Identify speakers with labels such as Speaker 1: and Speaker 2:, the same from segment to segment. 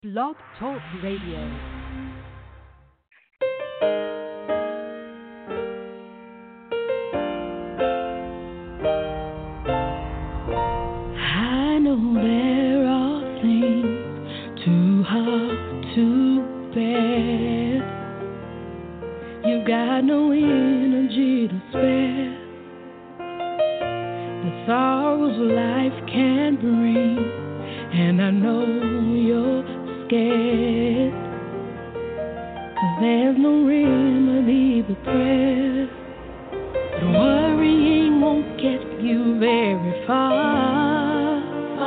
Speaker 1: Blog Talk Radio.
Speaker 2: I know there are things too hard to bear. You've got no energy to spare. The sorrows life can bring, and I know you're scared. 'Cause there's no remedy but prayer. But worrying won't get you very far.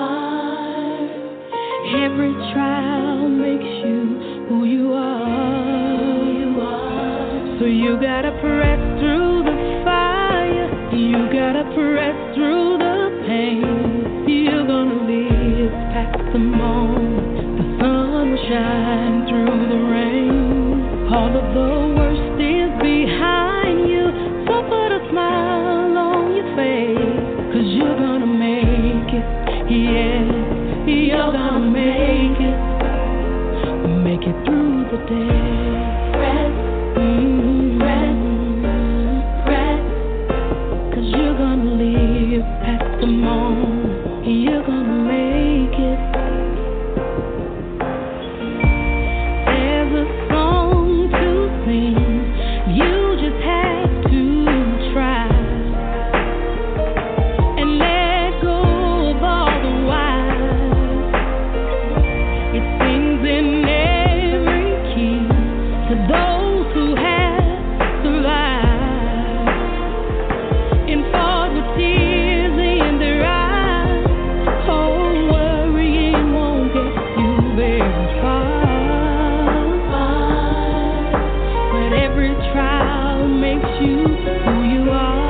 Speaker 2: Every trial makes you who you are. So you gotta press through the fire. You gotta press through the pain. You're gonna live past the moment. The sun will shine through the rain. All of the worst is behind you. So put a smile on your face. 'Cause you're gonna make it. Yeah, you're gonna make it. Make it through the day. Press, press, 'cause you're gonna live past the moment. You're gonna make it. There's a song to sing. You just have to try and let go of all the whys. It sings in every key to those who have survived and fought with tears in their eyes. Oh, worrying won't get you very far. But every trial makes you who you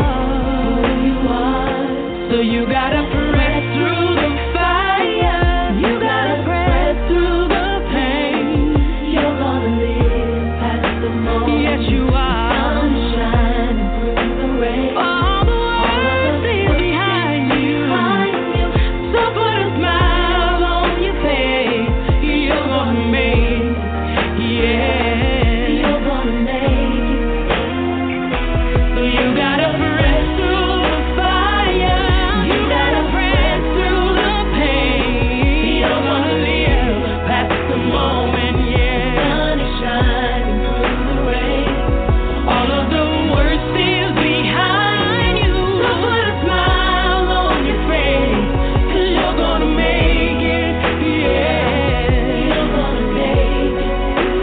Speaker 2: are. So you gotta press through the fire. You gotta press through the pain. You're gonna live past the moment. Yes, you are. Sunshine through the rain. All the world is behind you. So put a smile on your face. You're gonna make it. Yeah, you're gonna make it. So you gotta press through the fire. You gotta press through the pain. You're gonna live past the moment, yeah. Sun is shining through the rain. All of the worst is behind you. So put a smile on your face. 'Cause you're gonna make it, yeah. You're gonna make it.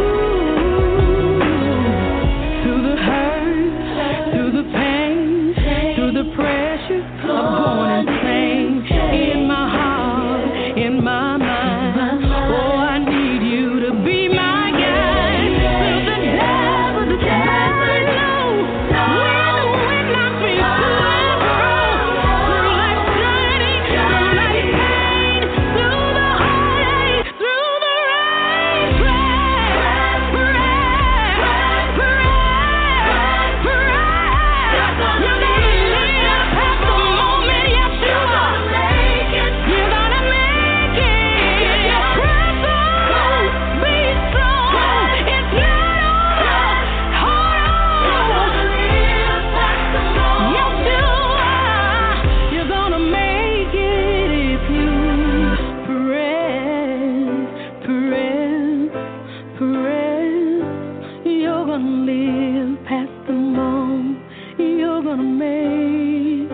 Speaker 2: Through the hurt, through the pain, through the pressure of going insane. In my heart, in my mind. Oh, I need you to be my guide. Through the devil, the devil knows. When I feel too through life's journey, through life's pain, through the heartache, through the rain. Press, press, press, press. You're gonna live past the moment. Yes, you are. You're gonna make it. Press on, be strong. It's not over. Hold on. Yes, you are. You're gonna make it if you press, press, press. You're gonna live past the moment. You're gonna make.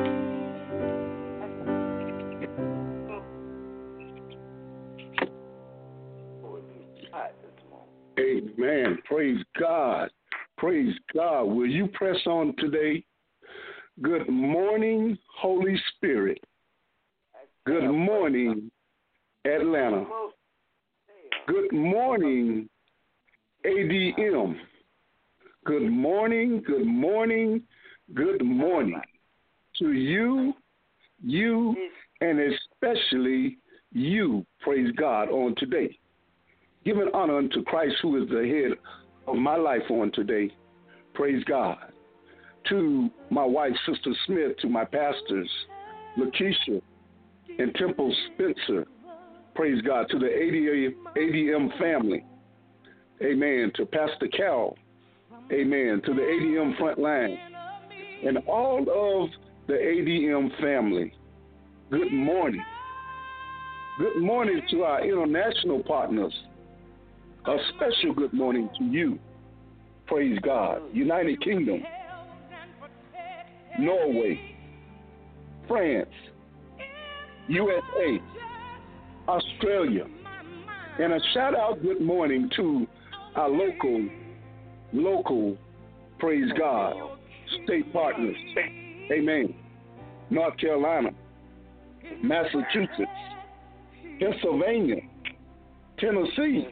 Speaker 3: Amen. Praise God. Praise God. Will you press on today? Good morning, Holy Spirit. Good morning, Atlanta. Good morning, ADM. Good morning, good morning, good morning to you, and especially you, praise God, on today. Giving honor unto Christ, who is the head of my life on today. Praise God. To my wife, Sister Smith, to my pastors, Lakeisha and Temple Spencer, Praise God. To the ADM family. Amen. To Pastor Carol. Amen. To the ADM front line. And all of the ADM family. Good morning. Good morning to our international partners. A special good morning to you. Praise God. United Kingdom, Norway, France, USA, Australia. And a shout out good morning to our local, praise God, state partners. Amen. North Carolina, Massachusetts, Pennsylvania, Tennessee,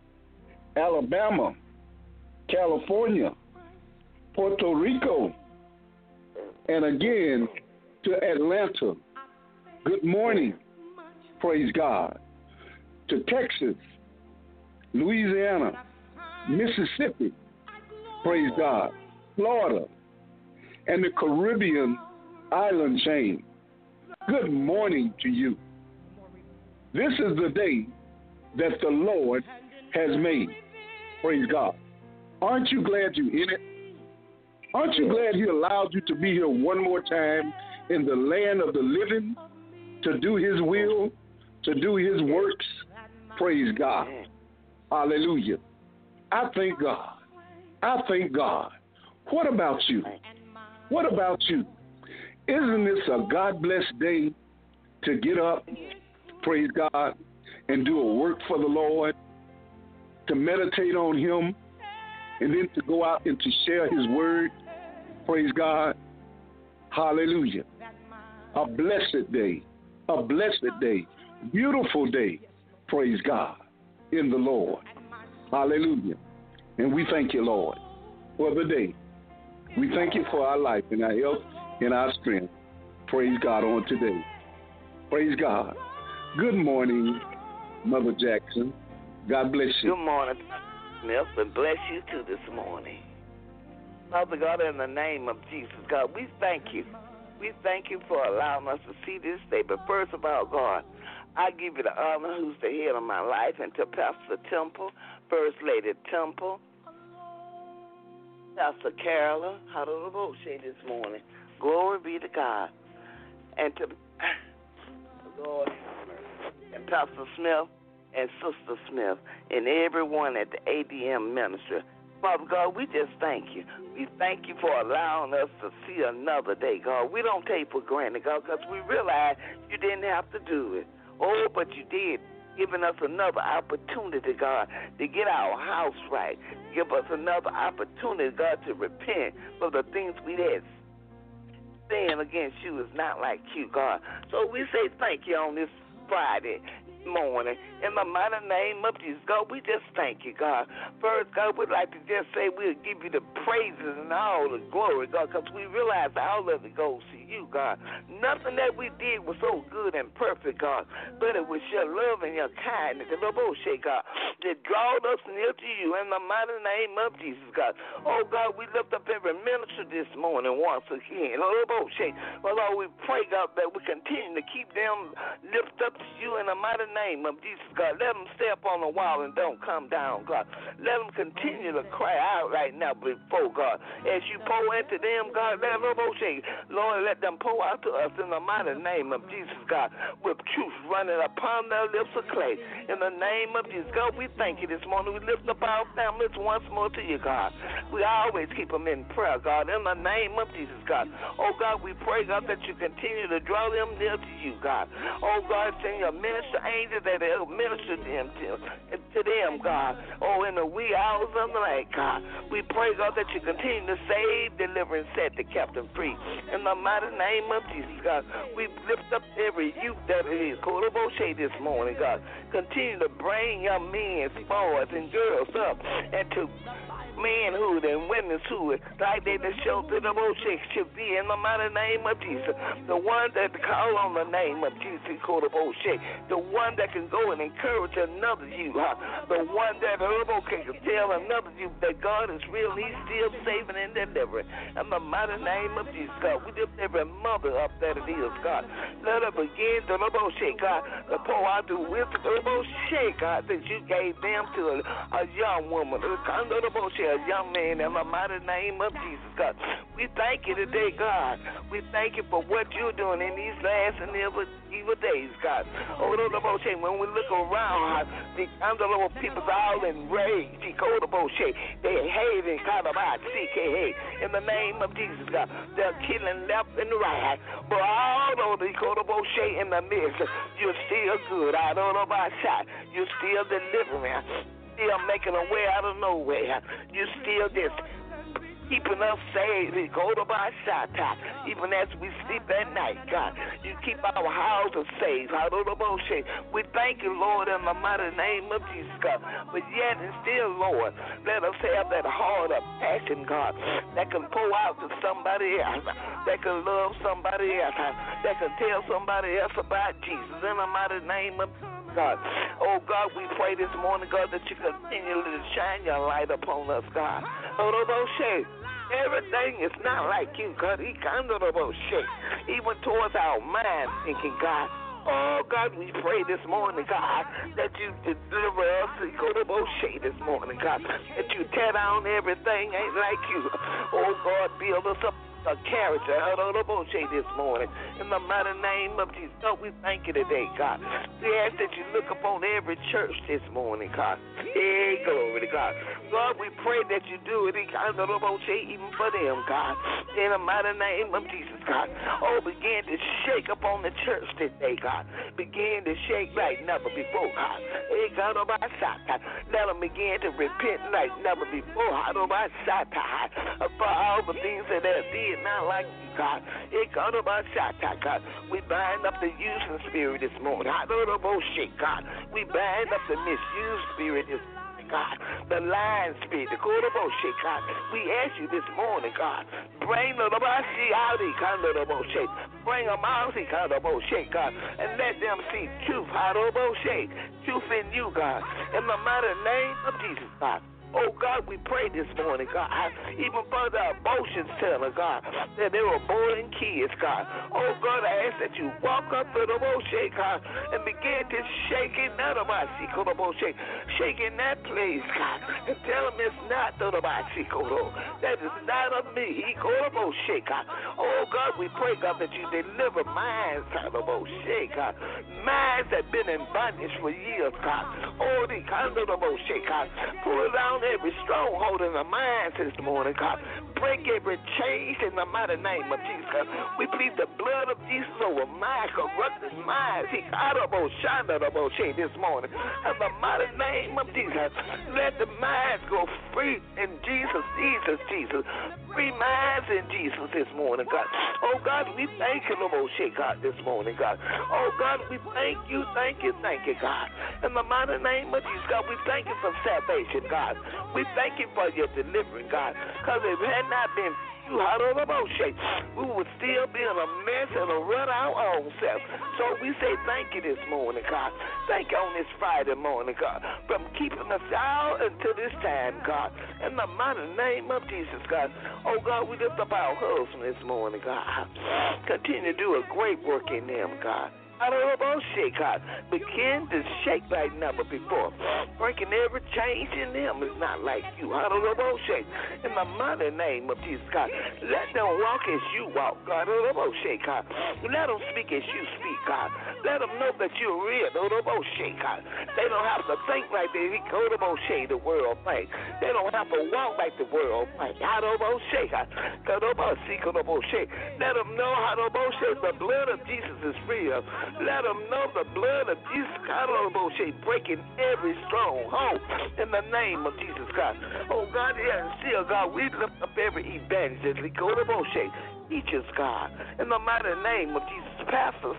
Speaker 3: Alabama, California, Puerto Rico, and again to Atlanta. Good morning, praise God. To Texas, Louisiana, Mississippi, praise God, Florida, and the Caribbean island chain. Good morning to you. This is the day that the Lord has made. Praise God. Aren't you glad you're in it? Aren't you glad He allowed you to be here one more time in the land of the living to do His will, to do His works? Praise God. Hallelujah. I thank God. I thank God. What about you? What about you? Isn't this a God-blessed day to get up, praise God, and do a work for the Lord, to meditate on Him, and then to go out and to share His word? Praise God. Hallelujah. A blessed day. A blessed day. Beautiful day. Praise God. In the Lord. Hallelujah. And we thank you, Lord, for the day. We thank you for our life and our health and our strength. Praise God on today. Praise God. Good morning, Mother Jackson. God bless you.
Speaker 4: Good morning, Smith, and bless you too this morning. Father God, in the name of Jesus, God, we thank you. We thank you for allowing us to see this day. But first of all, God, I give you the honor who's the head of my life, and to Pastor Temple, First Lady Temple, Pastor Carolyn, hallelujah, this morning. Glory be to God. And to Lord and Pastor Smith and Sister Smith and everyone at the ADM ministry. Father God, we just thank you. We thank you for allowing us to see another day, God. We don't take for granted, God, because we realize you didn't have to do it. Oh, but you did, giving us another opportunity, God, to get our house right. Give us another opportunity, God, to repent for the things we had. Sin against you is not like you, God. So we say thank you on this Friday morning. In the mighty name of Jesus, God, we just thank you, God. First, God, we'd like to just say we'll give you the praises and all the glory, God, because we realize all of it goes to you, God. Nothing that we did was so good and perfect, God, but it was your love and your kindness, the bullshit, God, that drawed us near to you in the mighty name of Jesus, God. Oh, God, we lift up every minister this morning once again. Oh, bullshit. Well, Lord, we pray, God, that we continue to keep them lift up to you in the mighty name of Jesus, God. Let them stay up on the wall and don't come down, God. Let them continue to cry out right now before God. As you pour into them, God, let them, Lord, let them pour out to us in the mighty name of Jesus, God, with truth running upon their lips of clay. In the name of Jesus, God, we thank you this morning. We lift up our families once more to you, God. We always keep them in prayer, God, in the name of Jesus, God. Oh, God, we pray, God, that you continue to draw them near to you, God. Oh, God, send your minister angels that they'll minister to them, God. Oh, in the wee hours of the night, God. We pray, God, that you continue to save, deliver, and set the captain free. In the mighty name of Jesus, God, we lift up every youth that is Koloboshe this morning, God. Continue to bring young men, boys, and girls up and to manhood and women'shood, like they the show to the bullshit should be in the mighty name of Jesus. The one that call on the name of Jesus, called the bullshit. The one that can go and encourage another you, the one that can tell another you that God is real, He's still saving and delivering. In the mighty name of Jesus, God, we lift every mother up that it is, God. Let her begin to God, to pour out the wisdom God, that you gave them to a young woman, a young man, in the mighty name of Jesus, God. We thank you today, God. We thank you for what you're doing in these last and evil days, God. When we look around, the people's all enraged. They hate and kind of CKA. In the name of Jesus, God, they're killing left and right. But although they in the midst, you're still good. I don't know about shot. You're still delivering. Still making a way out of nowhere. You're still just keeping us saved. Go to my shot, even as we sleep at night, God. You keep our houses saved. We thank you, Lord, in the mighty name of Jesus, God. But yet and still, Lord, let us have that heart of passion, God, that can pour out to somebody else, that can love somebody else, that can tell somebody else about Jesus in the mighty name of God. Oh, God, we pray this morning, God, that you continue to shine your light upon us, God. Everything is not like you, God. Even towards our mind thinking, God. Oh, God, we pray this morning, God, that you deliver us this morning, God, that you tear down everything ain't like you. Oh, God, build us up a character this morning. In the mighty name of Jesus, God, we thank you today, God. We ask that you look upon every church this morning, God. Hey, glory to God. God, we pray that you do it even for them, God. In the mighty name of Jesus, God. Oh, begin to shake upon the church today, God. Begin to shake like never before, God. Hey, God, let them begin to repent like never before. For all the things that they did not like you, God. God. We bind up the using spirit this morning. God. We bind up the misuse spirit this morning, God. The lying spirit, the bullshit, God. We ask you this morning, God. Bring the bullshit out, bring them out, God, and let them see truth, truth in you, God. In the mighty name of Jesus, God. Oh, God, we pray this morning, God, even for the abortion center, God, that they were aborting kids, God. Oh, God, I ask that you walk up to the bullshit, God, and begin to shake it, shaking that place, God, and tell them it's not the that is not of me, bullshit, God. Oh, God, we pray, God, that you deliver minds, God, minds that have been in bondage for years, God. Oh, the bullshit, God, pull it down every stronghold in the minds this morning, God. Break every chain in the mighty name of Jesus, God. We plead the blood of Jesus over minds, corrupted minds. This morning. In the mighty name of Jesus, let the minds go free in Jesus. Free minds in Jesus this morning, God. Oh, God, we thank you, God, this morning, God. Oh, God, we thank you, God. In the mighty name of Jesus, God, we thank you for salvation, God. We thank you for your deliverance, God, because if it had not been you, we would still be in a mess and run our own self. So we say thank you this morning, God. Thank you on this Friday morning, God, from keeping us out until this time, God. In the mighty name of Jesus, God. Oh, God, we lift up our husbands this morning, God. Continue to do a great work in them, God. God. Begin to shake like never before. Breaking every change in them is not like you. In the mighty name of Jesus, God. Let them walk as you walk, God. Let them speak as you speak, God. Let them know that you're real. God. They don't have to think like the world thinks. They don't have to walk like the world thinks. Let them know how the blood of Jesus is real. Let them know the blood of Jesus, God, breaking every stronghold in the name of Jesus, God. Oh, God, yeah, and still, God, we lift up every evangelist, teachers, God, in the mighty name of Jesus. Pastors,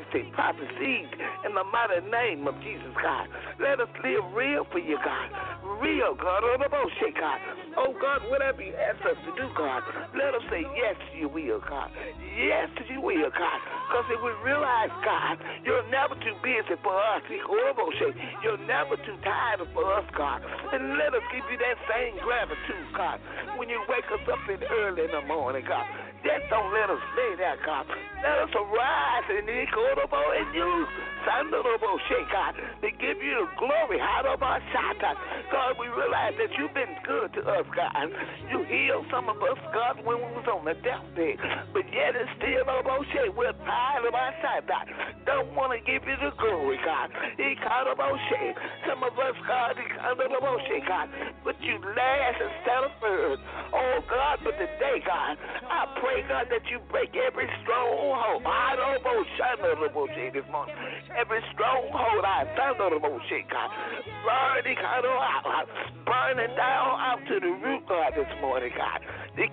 Speaker 4: prophecies, in the mighty name of Jesus, God. Let us live real for you, God. will, God. Oh, God, whatever you ask us to do, God, let us say yes to your will, God. Yes to your will, God. Because if we realize, God, you're never too busy for us. You're never too tired for us, God. And let us give you that same gratitude, God, when you wake us up early in the morning, God. Just don't let us stay there, God. Let us arise and use God, to give you the glory. God, we realize that you've been good to us, God. You healed some of us, God, when we was on the deathbed. But yet it's still we're tired of our side, God. Don't want to give you the glory, God. Some of us, God, God, but you last instead of first. Oh, God, but today, God, I pray, God, that you break every stronghold. This morning. Every stronghold, God. Burning down out to the root, God, this morning, God.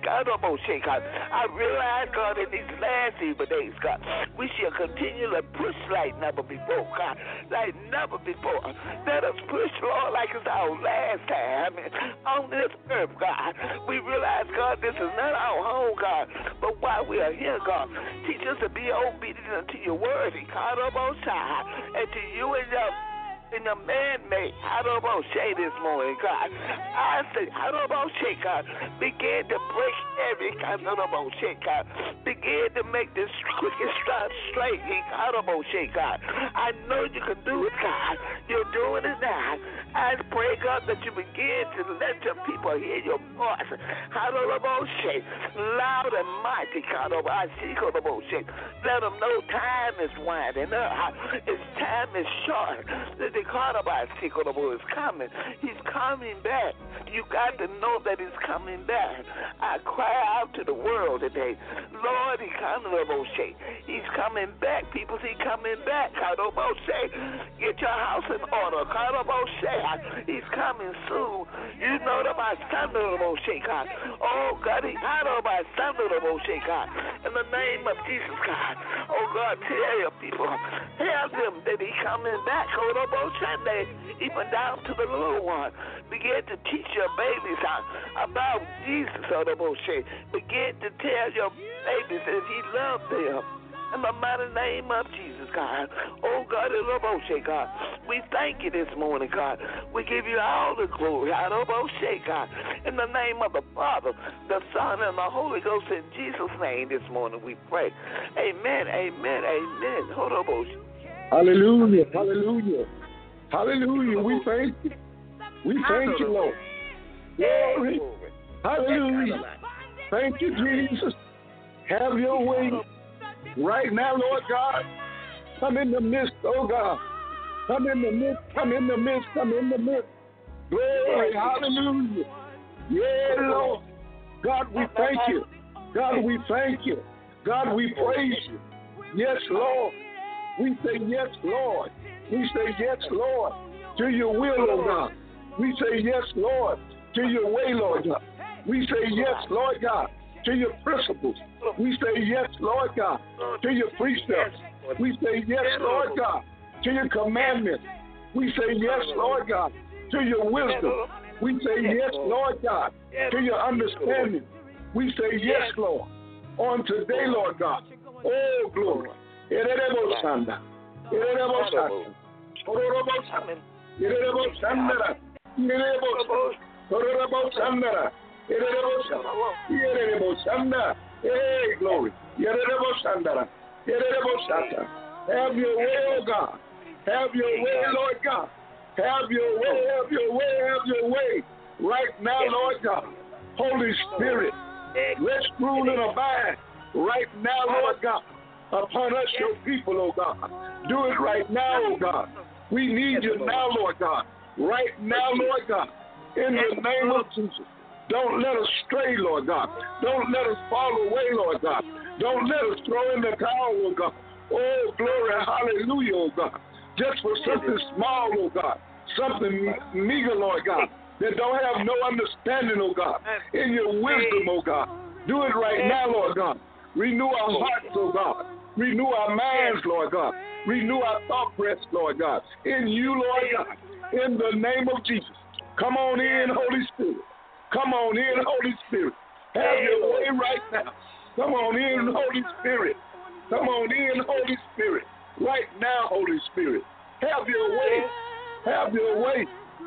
Speaker 4: I realize, God, in these last evil days, God, we shall continue to push like never before, God. Like never before. Let us push, Lord, like it's our last time on this earth, God. We realize, God, this is not our home, God, but while we are here, God, teach us to be obedient unto your word, God, and to you and your man-made, this morning, God. I say, God, begin to break every kind of God. Begin to make this crooked stuff straight, God. I know you can do it, God. You're doing it now. I pray, God, that you begin to let your people hear your voice. Loud and mighty, God. Let them know time is winding up. His time is short. The God is coming. He's coming back. You got to know that he's coming back. I cry out to the world today. Lord, he's coming back. People, he's coming back. Get your house in order. He's coming soon. You know that my son, God. Oh, God, God. In the name of Jesus, God. Oh, God, tell your people. Tell them that he's coming back. Sunday, even down to the little one. Begin to teach your babies about Jesus. Begin to tell your babies that he loves them. In the mighty name of Jesus, God. Oh, God, God. We thank you this morning, God. We give you all the glory. God. In the name of the Father, the Son, and the Holy Ghost, in Jesus' name this morning we pray. Amen, amen, amen.
Speaker 3: Hallelujah, hallelujah. Hallelujah. We thank you. We thank you, Lord. Glory. Hallelujah. Thank you, Jesus. Have your way right now, Lord God. Come in the midst, oh God. Come in the midst, come in the midst, come in the midst. Glory. Hallelujah. Yeah, Lord. God, we thank you. God, we thank you. God, we praise you. Yes, Lord. We say yes, Lord. We say yes, Lord, to your will, oh God. We say yes, Lord, to your way, Lord God. We say yes, Lord God, to your principles. We say yes, Lord God, to your precepts. We say yes, Lord God, to your commandments. We say yes, Lord God, to your wisdom. We say yes, Lord God, to your understanding. We say yes, Lord, on today, Lord God. Oh, glory. Hey, glory. Have your way, oh God. Have your way, Lord God. Have your way, have your way, have your way. Right now, Lord God. Holy Spirit, rest, rule, and abide right now, Lord God, upon us, your people, oh God. Do it right now, oh God. We need you now, Lord God. Right now, Lord God. In the name of Jesus. Don't let us stray, Lord God. Don't let us fall away, Lord God. Don't let us throw in the towel, oh God. Oh, glory, hallelujah, oh God. Just for something small, oh God. Something meager, Lord God, that don't have no understanding, oh God. In your wisdom, oh God. Do it right now, Lord God. Renew our hearts, oh God. Renew our minds, Lord God. Renew our thought press, Lord God. In you, Lord God. In the name of Jesus. Come on in, Holy Spirit. Come on in, Holy Spirit. Have your way right now. Come on in, Holy Spirit. Come on in, Holy Spirit. Right now, Holy Spirit. Have your way. Have your way.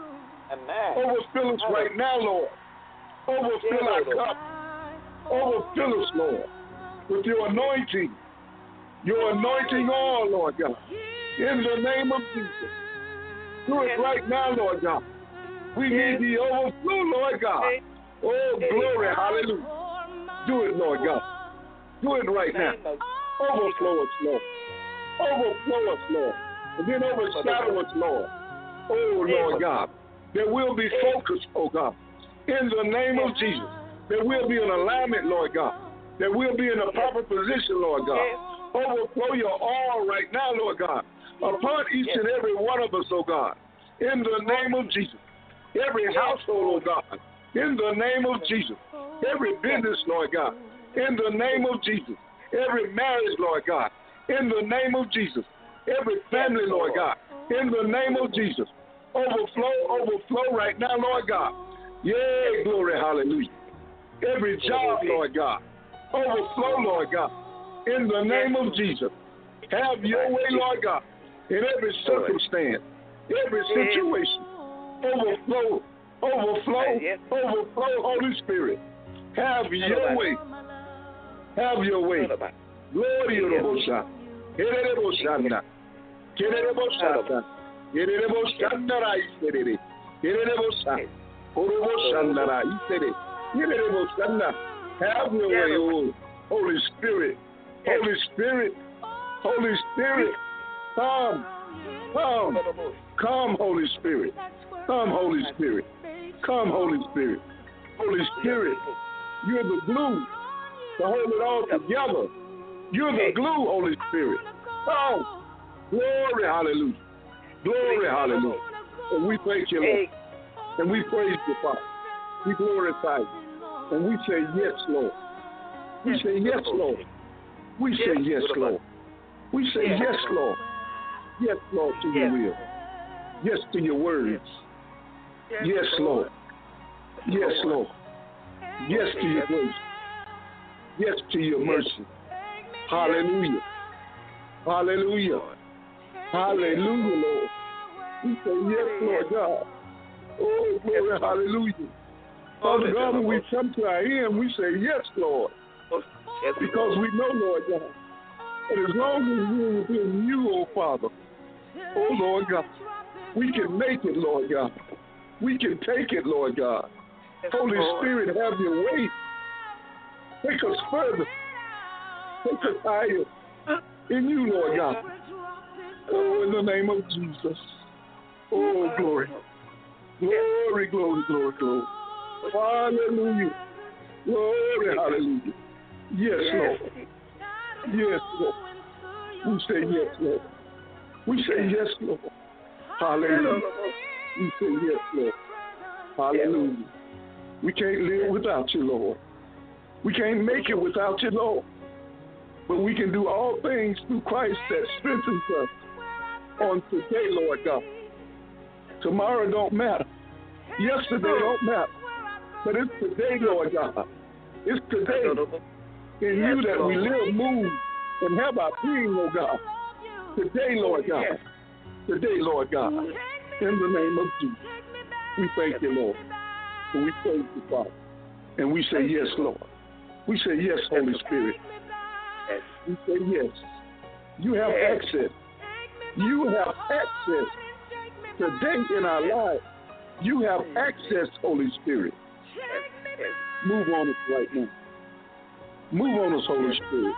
Speaker 3: Overfill us right now, Lord. Overfill our cup. Overfill us, Lord, with your anointing. Your anointing oil, Lord God. In the name of Jesus. Do it right now, Lord God. We need the overflow, Lord God. Oh, glory, hallelujah. Do it, Lord God. Do it right now. Overflow us, Lord. Overflow us, Lord. And then overshadow us, Lord. Oh, Lord God. That we'll be focused, oh God. In the name of Jesus. That we'll be in alignment, Lord God. That we'll be in a proper position, Lord God. Overflow your all right now, Lord God. Upon each and every one of us, oh God. In the name of Jesus. Every household, oh God. In the name of Jesus. Every business, Lord God. In the name of Jesus. Every marriage, Lord God. In the name of Jesus. Every family, Lord God. In the name of Jesus. Overflow, overflow right now, Lord God. Yay, glory, hallelujah. Every job, Lord God. Overflow, Lord God. In the name of Jesus. Have your way, Lord God. In every circumstance, every situation. Overflow, overflow, overflow, Holy Spirit. Have your way. Have your way. Glory to the Hoshana. Kereboshana. Kereboshana. Kereboshana Raisere. Kereboshana. Oroboshana Raisere. Kereboshana. Have your way, oh Holy Spirit. Holy Spirit. Holy Spirit. Come. Come. Come, Holy Spirit. Come, Holy Spirit. Come, Holy Spirit. Holy Spirit, you're the glue to hold it all together. You're the glue, Holy Spirit. Oh, glory, hallelujah. Glory, hallelujah. And we thank you, Lord. And we praise you, Father. We glorify you. And we say yes, Lord. We say yes, Lord. We say yes, Lord. We say yes, Lord. Yes, Lord, to your will. Yes to your words. Yes, Lord. Yes, Lord. Yes to your grace. Yes to your mercy. Hallelujah. Hallelujah. Hallelujah, Lord. We say yes, Lord God. Oh, glory, hallelujah. Father God, when we come to our end, we say yes, Lord. Because we know, Lord God, that as long as we're within you, oh Father, oh Lord God, we can make it, Lord God. We can take it, Lord God. Holy Spirit, have your way. Take us further. Take us higher in you, Lord God. Oh, in the name of Jesus. Oh, glory. Glory, glory, glory, glory. Hallelujah. Glory, hallelujah. Yes, Lord. Yes, Lord. We say yes, Lord. We say yes, Lord. Hallelujah. We say yes, Lord. Hallelujah. We can't live without you, Lord. We can't make it without you, Lord. But we can do all things through Christ that strengthens us on today, Lord God. Tomorrow don't matter. Yesterday don't matter. But it's today, Lord God. It's today in you that we live, move, and have our being, oh God. Today, Lord God. Today, Lord God. In the name of Jesus. We thank you, Lord. And we praise you, Father. And we say yes, Lord. We say yes, Holy Spirit. We say yes. You have access. You have access today in our lives. You have access, Holy Spirit. Move on us right now. Move on us, Holy Spirit.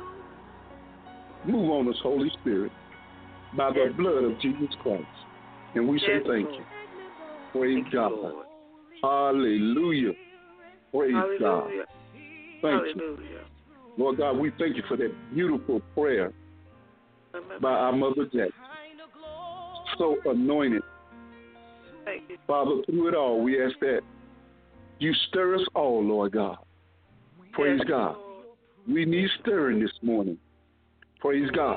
Speaker 3: Move on us, Holy Spirit, by the blood of Jesus Christ. And we say thank you. Praise God. Hallelujah. Praise God. Thank you. Lord God, we thank you for that beautiful prayer by our Mother Jackson. So anointed. Father, through it all, we ask that you stir us all, Lord God. Praise God. We need stirring this morning. Praise God.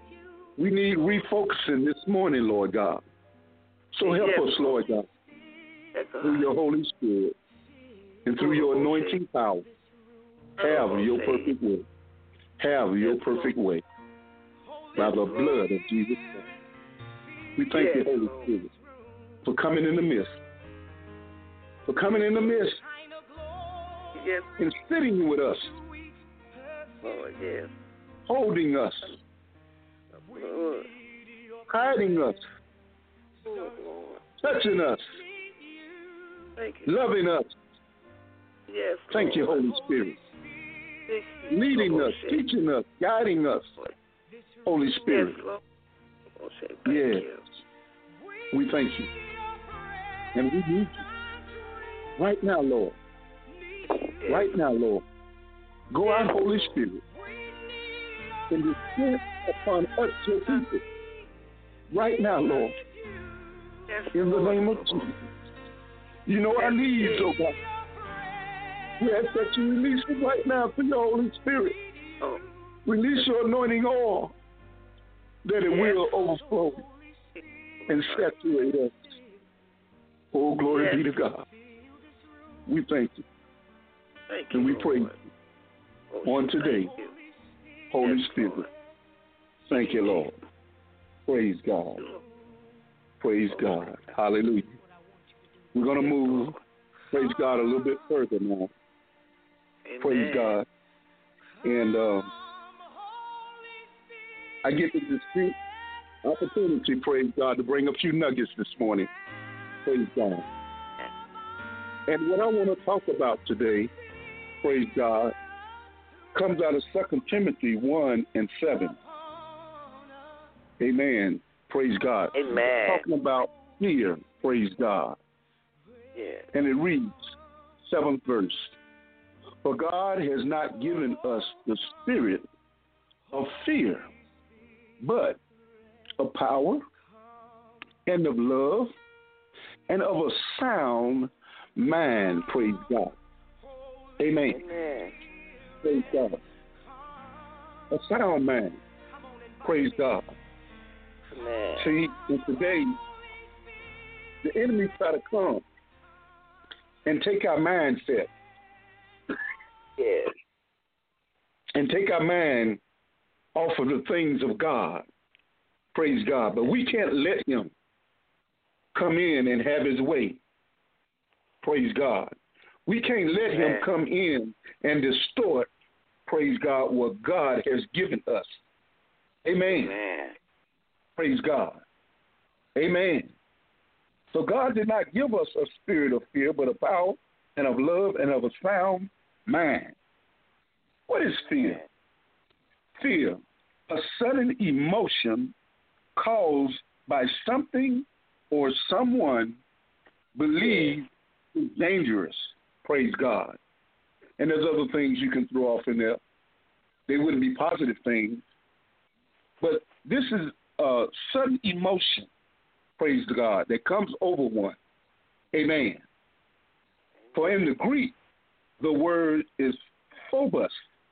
Speaker 3: We need refocusing this morning, Lord God. So help us, Lord God. through your Holy Spirit and through your anointing power. Have your perfect way. Have your perfect way. By the blood of Jesus Christ. We thank you, Holy Spirit, for coming in the midst. For coming in the midst.
Speaker 4: Yes.
Speaker 3: And sitting with us.
Speaker 4: Lord, yes.
Speaker 3: Holding us.
Speaker 4: Lord.
Speaker 3: Hiding us.
Speaker 4: Lord.
Speaker 3: Touching us.
Speaker 4: Thank you.
Speaker 3: Loving us.
Speaker 4: Yes.
Speaker 3: Thank you, Holy Spirit.
Speaker 4: You.
Speaker 3: Leading us, teaching us, guiding us. Holy Spirit.
Speaker 4: Yes, Lord. Thank
Speaker 3: Yes.
Speaker 4: you.
Speaker 3: We thank you. And we need you. Right now, Lord. Right now, Lord. Go out, Holy Spirit. And descend upon us, your people. Right now, Lord.
Speaker 4: Yes,
Speaker 3: In the
Speaker 4: Lord.
Speaker 3: name of Jesus. You know our needs, oh God. We ask that you release it right now through your Holy Spirit.
Speaker 4: Oh.
Speaker 3: Release your anointing oil that it will overflow and saturate us. Oh, glory be to God. We thank you.
Speaker 4: Thank you,
Speaker 3: And we
Speaker 4: Lord.
Speaker 3: pray on today.
Speaker 4: Thank you.
Speaker 3: Holy
Speaker 4: Yes,
Speaker 3: Spirit.
Speaker 4: Lord.
Speaker 3: Thank you, Lord. Praise God. Praise God. Hallelujah. We're going to move, praise God, a little bit further now.
Speaker 4: Amen.
Speaker 3: Praise God. And I get the distinct opportunity, praise God, to bring a few nuggets this morning. Praise God. And what I want to talk about today, praise God, comes out of 2 Timothy 1:7. Amen. Praise God.
Speaker 4: Amen.
Speaker 3: Talking about fear, praise God.
Speaker 4: Yeah.
Speaker 3: And it reads, 7th verse. For God has not given us the spirit of fear, but of power and of love and of a sound mind, praise God. Amen.
Speaker 4: Amen.
Speaker 3: Praise God. A sound mind, praise God.
Speaker 4: Amen.
Speaker 3: See, and today, the enemy try to come and take our mindset.
Speaker 4: Yes.
Speaker 3: And take our mind off of the things of God. Praise God. But we can't let him come in and have his way. Praise God. We can't let him come in and distort, praise God, what God has given us. Amen.
Speaker 4: Amen.
Speaker 3: Praise God. Amen. So God did not give us a spirit of fear, but of power and of love and of a sound mind. What is fear? Fear, a sudden emotion caused by something or someone believed is dangerous. Praise God. And there's other things you can throw off in there. They wouldn't be positive things. But this is a sudden emotion, praise God, that comes over one. Amen. For in the Greek, the word is phobos.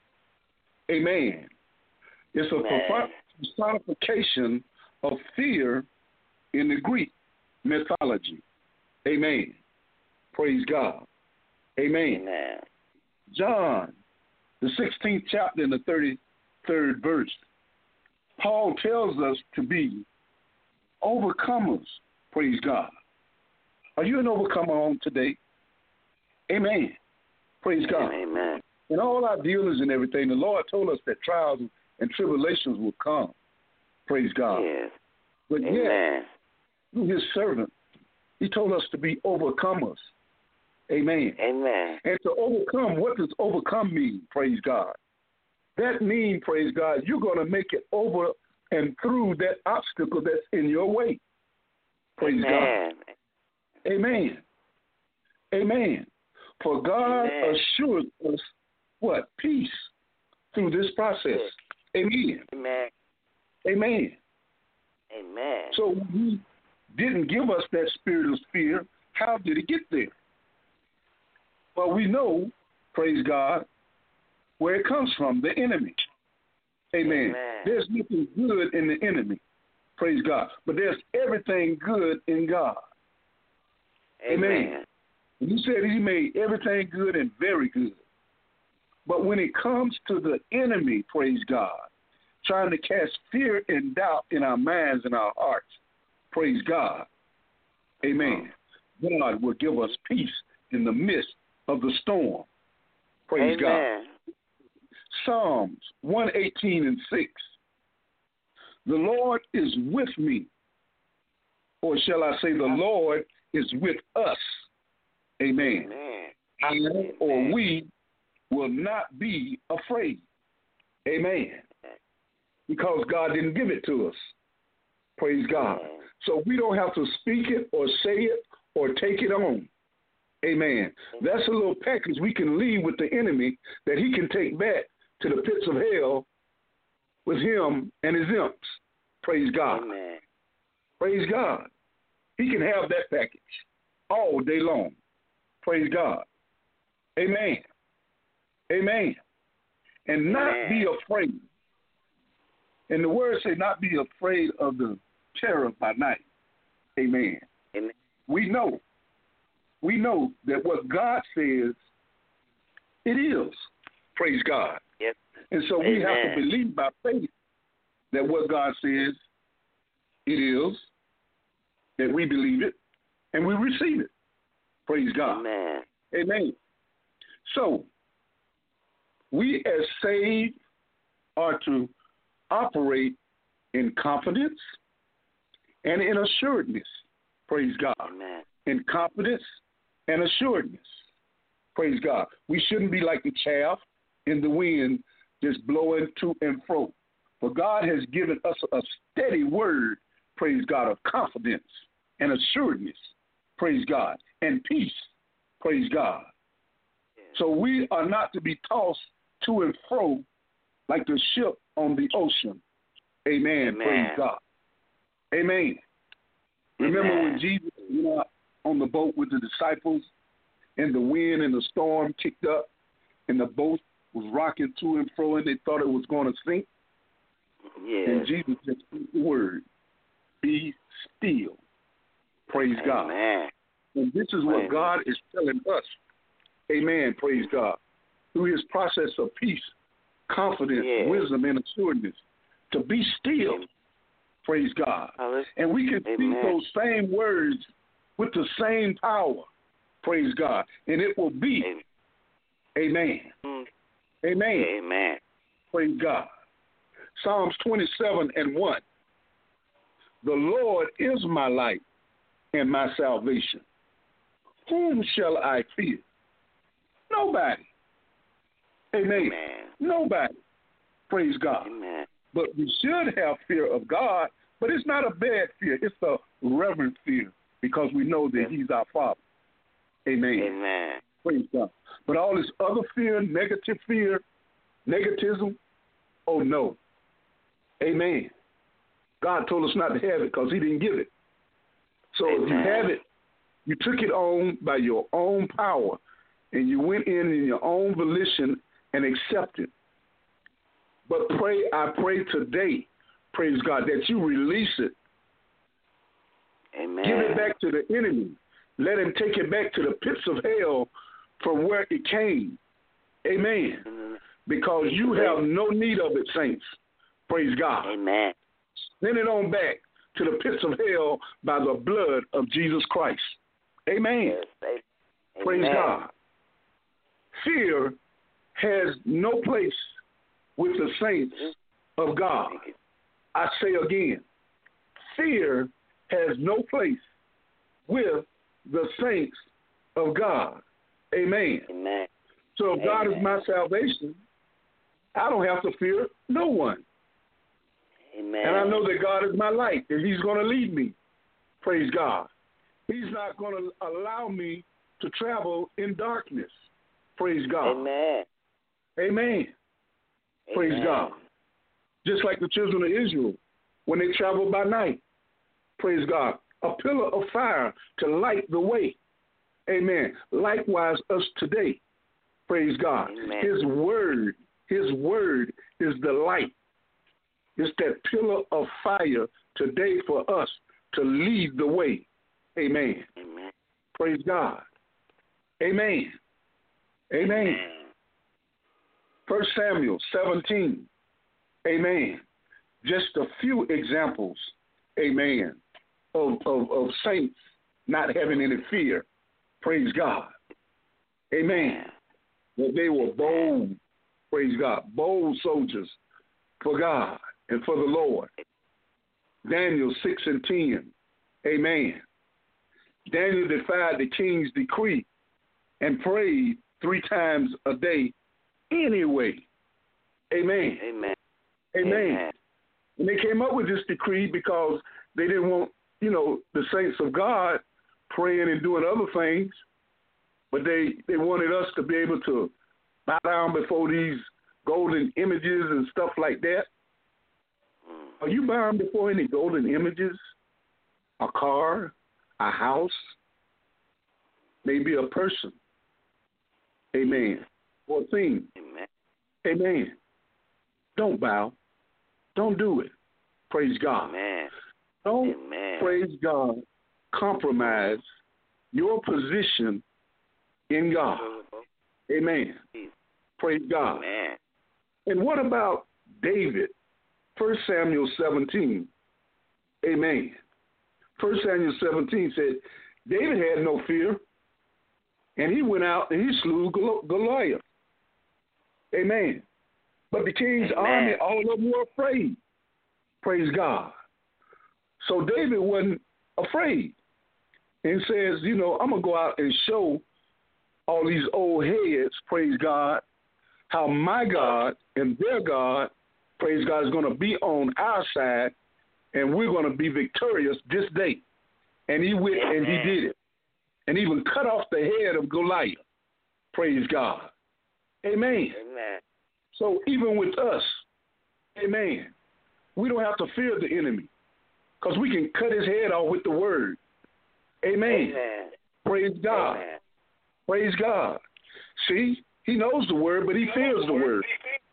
Speaker 3: Amen. It's a personification of fear in the Greek mythology. Amen. Praise God. Amen.
Speaker 4: Amen.
Speaker 3: John, the 16th chapter and the 33rd verse, Paul tells us to be overcomers. Praise God. Are you an overcomer on today? Amen. Praise God.
Speaker 4: Amen.
Speaker 3: In all our dealings and everything, the Lord told us that trials and tribulations will come. Praise God.
Speaker 4: Yes.
Speaker 3: But
Speaker 4: Amen.
Speaker 3: yet, through his servant, he told us to be overcomers. Amen.
Speaker 4: Amen.
Speaker 3: And to overcome, what does overcome mean? Praise God. That means, praise God, you're going to make it over and through that obstacle that's in your way. Praise
Speaker 4: Amen.
Speaker 3: God. Amen. Amen. For God assures us what? Peace through this process. Amen.
Speaker 4: Amen.
Speaker 3: Amen.
Speaker 4: Amen.
Speaker 3: So he didn't give us that spirit of fear. How did it get there? Well, we know, praise God, where it comes from, the enemy. Amen.
Speaker 4: Amen.
Speaker 3: There's nothing good in the enemy. Praise God. But there's everything good in God. Amen. You said he made everything good and very good. But when it comes to the enemy, praise God, trying to cast fear and doubt in our minds and our hearts, praise God, amen, God will give us peace in the midst of the storm. Praise God. Psalms 118:6. The Lord is with me. Or shall I say the Lord is with us. Amen. I or we will not be afraid. Amen. Because God didn't give it to us. Praise God. So we don't have to speak it or say it or take it on. Amen. That's a little package we can leave with the enemy that he can take back to the pits of hell with him and his imps. Praise God.
Speaker 4: Amen.
Speaker 3: Praise God. He can have that package all day long. Praise God. Amen. Amen. And not be afraid. And the word say not be afraid of the terror by night. Amen.
Speaker 4: Amen.
Speaker 3: We know that what God says, it is. Praise God.
Speaker 4: Yes.
Speaker 3: And so we have to believe by faith that what God says, it is, that we believe it, and we receive it. Praise God.
Speaker 4: Amen.
Speaker 3: Amen. So, we as saved are to operate in confidence and in assuredness. Praise God.
Speaker 4: Amen.
Speaker 3: In confidence and assuredness. Praise God. We shouldn't be like the chaff in the wind just blowing to and fro. For God has given us a steady word, praise God, of confidence and assuredness, praise God, and peace, praise God. So we are not to be tossed to and fro like the ship on the ocean. Amen. Praise God. Amen. Remember when Jesus went on the boat with the disciples and the wind and the storm kicked up and the boat was rocking to and fro and they thought it was going to sink?
Speaker 4: Yes.
Speaker 3: And Jesus just spoke the word, be still. Praise God. And this is what God is telling us. Amen. Praise God. Through his process of peace, confidence, wisdom, and assuredness, to be still. Praise God. And we can speak those same words with the same power. Praise God. And it will be. Amen. Amen.
Speaker 4: Amen.
Speaker 3: Praise God. Psalms 27:1. The Lord is my light and my salvation. Whom shall I fear? Nobody. Amen. Nobody. Praise God.
Speaker 4: Amen.
Speaker 3: But we should have fear of God, but it's not a bad fear. It's a reverent fear because we know that he's our Father. Amen.
Speaker 4: Amen.
Speaker 3: Praise God. But all this other fear, negativism, oh no. Amen. God told us not to have it because he didn't give it. So if you have it, you took it on by your own power, and you went in your own volition and accepted. But I pray today, praise God, that you release it.
Speaker 4: Amen.
Speaker 3: Give it back to the enemy. Let him take it back to the pits of hell from where it came. Amen. Because you have no need of it, saints. Praise God.
Speaker 4: Amen.
Speaker 3: Send it on back to the pits of hell by the blood of Jesus Christ. Amen.
Speaker 4: Yes.
Speaker 3: Praise God. Fear has no place with the saints of God. I say again, fear has no place with the saints of God. Amen.
Speaker 4: Amen.
Speaker 3: So if God is my salvation, I don't have to fear no one.
Speaker 4: Amen.
Speaker 3: And I know that God is my light, and he's going to lead me. Praise God. He's not going to allow me to travel in darkness. Praise God.
Speaker 4: Amen.
Speaker 3: Amen. Praise God. Just like the children of Israel, when they traveled by night. Praise God. A pillar of fire to light the way. Amen. Likewise, us today. Praise God.
Speaker 4: Amen.
Speaker 3: His word is the light. It's that pillar of fire today for us to lead the way. Amen.
Speaker 4: Amen.
Speaker 3: Praise God. Amen. Amen. 1 Samuel 17. Amen. Just a few examples, amen, of saints not having any fear. Praise God. Amen. That they were bold, praise God, bold soldiers for God and for the Lord. Daniel 6 and 10. Amen. Daniel defied the king's decree and prayed 3 times a day anyway. Amen.
Speaker 4: Amen.
Speaker 3: Amen. And they came up with this decree because they didn't want, the saints of God praying and doing other things, but they wanted us to be able to bow down before these golden images and stuff like that. Are you bowing before any golden images? A car, a house, maybe a person. Amen. Or a thing.
Speaker 4: Amen.
Speaker 3: Amen. Don't bow. Don't do it. Praise God.
Speaker 4: Amen.
Speaker 3: Don't,
Speaker 4: Amen.
Speaker 3: praise God, compromise your position in God. Amen. Praise God.
Speaker 4: Amen.
Speaker 3: And what about David? 1 Samuel 17. Amen. 1 Samuel 17 said, David had no fear, and he went out and he slew Goliath. Amen. But the king's army, all of them were afraid. Praise God. So David wasn't afraid and says, I'm going to go out and show all these old heads, praise God, how my God and their God, praise God, is going to be on our side, and we're going to be victorious this day. And he went and he did it. And even cut off the head of Goliath. Praise God. Amen.
Speaker 4: Amen.
Speaker 3: So even with us, amen, we don't have to fear the enemy because we can cut his head off with the word. Amen.
Speaker 4: Amen.
Speaker 3: Praise God.
Speaker 4: Amen.
Speaker 3: Praise God. See, he knows the word, but he fears the word.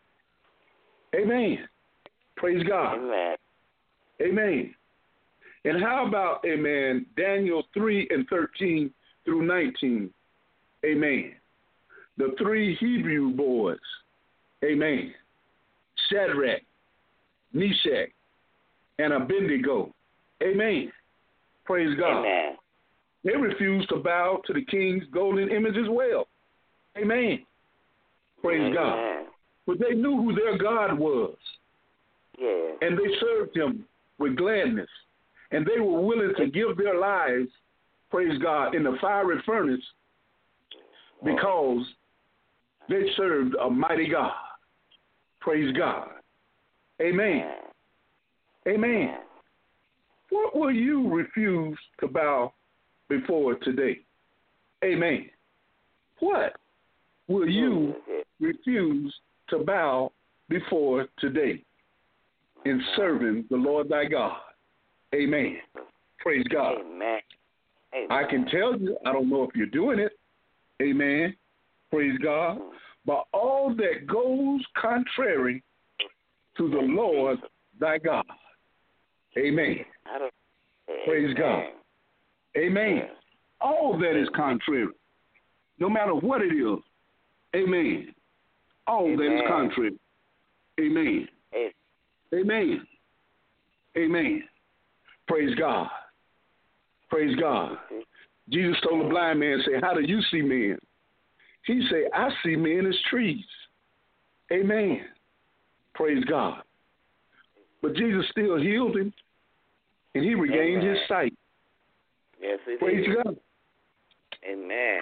Speaker 3: Amen. Praise God.
Speaker 4: Amen.
Speaker 3: Amen. And how about, amen, Daniel 3 and 13 through 19. Amen. The 3 Hebrew boys. Amen. Shadrach, Meshach, and Abednego. Amen. Praise God.
Speaker 4: Amen.
Speaker 3: They refused to bow to the king's golden image as well. Amen. Praise God. But they knew who their God was.
Speaker 4: Yeah.
Speaker 3: And they served him with gladness. And they were willing to give their lives, praise God, in the fiery furnace because they served a mighty God. Praise God. Amen. Amen. What will you refuse to bow before today? Amen. What will you refuse to bow before today in serving the Lord thy God? Amen. Praise God.
Speaker 4: Amen. Amen.
Speaker 3: I can tell you, I don't know if you're doing it. Amen. Praise God. But all that goes contrary to the Lord thy God. Amen. Praise God. Amen. All that is contrary, no matter what it is. Amen. All that is contrary. Amen. Amen. Amen. Praise God. Praise God. Jesus told the blind man, say, how do you see men? He said, I see men as trees. Amen. Praise God. But Jesus still healed him, and he regained his sight.
Speaker 4: Yes, it
Speaker 3: Praise
Speaker 4: is.
Speaker 3: God.
Speaker 4: Amen.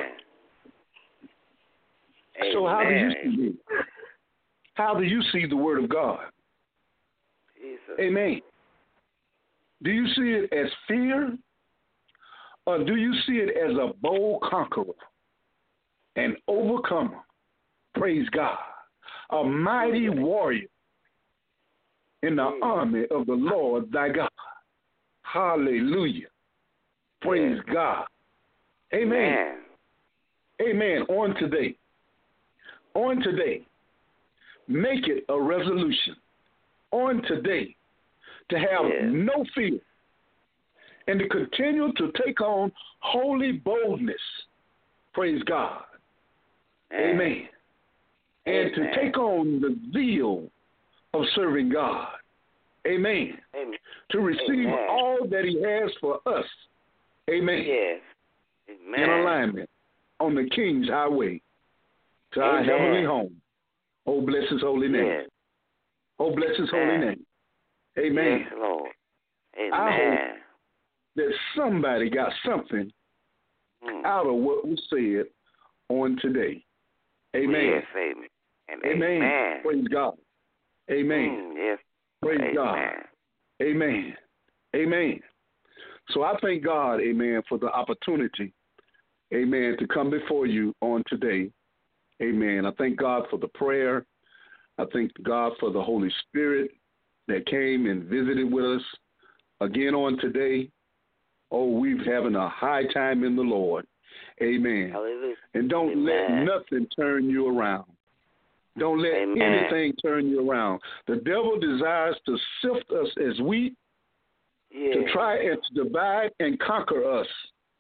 Speaker 3: So how do you see it? How do you see the word of God?
Speaker 4: Jesus.
Speaker 3: Amen. Do you see it as fear, or do you see it as a bold conqueror, an overcomer? Praise God. A mighty warrior in the army of the Lord thy God. Hallelujah. Praise God. Amen. Amen. On today, make it a resolution. On today, to have no fear and to continue to take on holy boldness. Praise God. Amen. And to take on the zeal of serving God. Amen.
Speaker 4: Amen.
Speaker 3: To receive all that he has for us. Amen.
Speaker 4: Yes. Amen.
Speaker 3: In alignment on the King's highway to our heavenly home. Oh, bless his holy name.
Speaker 4: Yes.
Speaker 3: Oh, bless his holy name. Amen.
Speaker 4: Yes, Lord. Amen.
Speaker 3: I hope that somebody got something out of what was said on today. Amen.
Speaker 4: Yes, amen. And
Speaker 3: amen.
Speaker 4: Amen.
Speaker 3: Praise God. Amen.
Speaker 4: Yes.
Speaker 3: Praise
Speaker 4: Amen.
Speaker 3: God. Amen. Amen. So I thank God, amen, for the opportunity, amen, to come before you on today. Amen. I thank God for the prayer. I thank God for the Holy Spirit that came and visited with us again on today. Oh, we're having a high time in the Lord. Amen.
Speaker 4: Hallelujah.
Speaker 3: And don't let nothing turn you around. Don't let anything turn you around. The devil desires to sift us as wheat, to try and to divide and conquer us.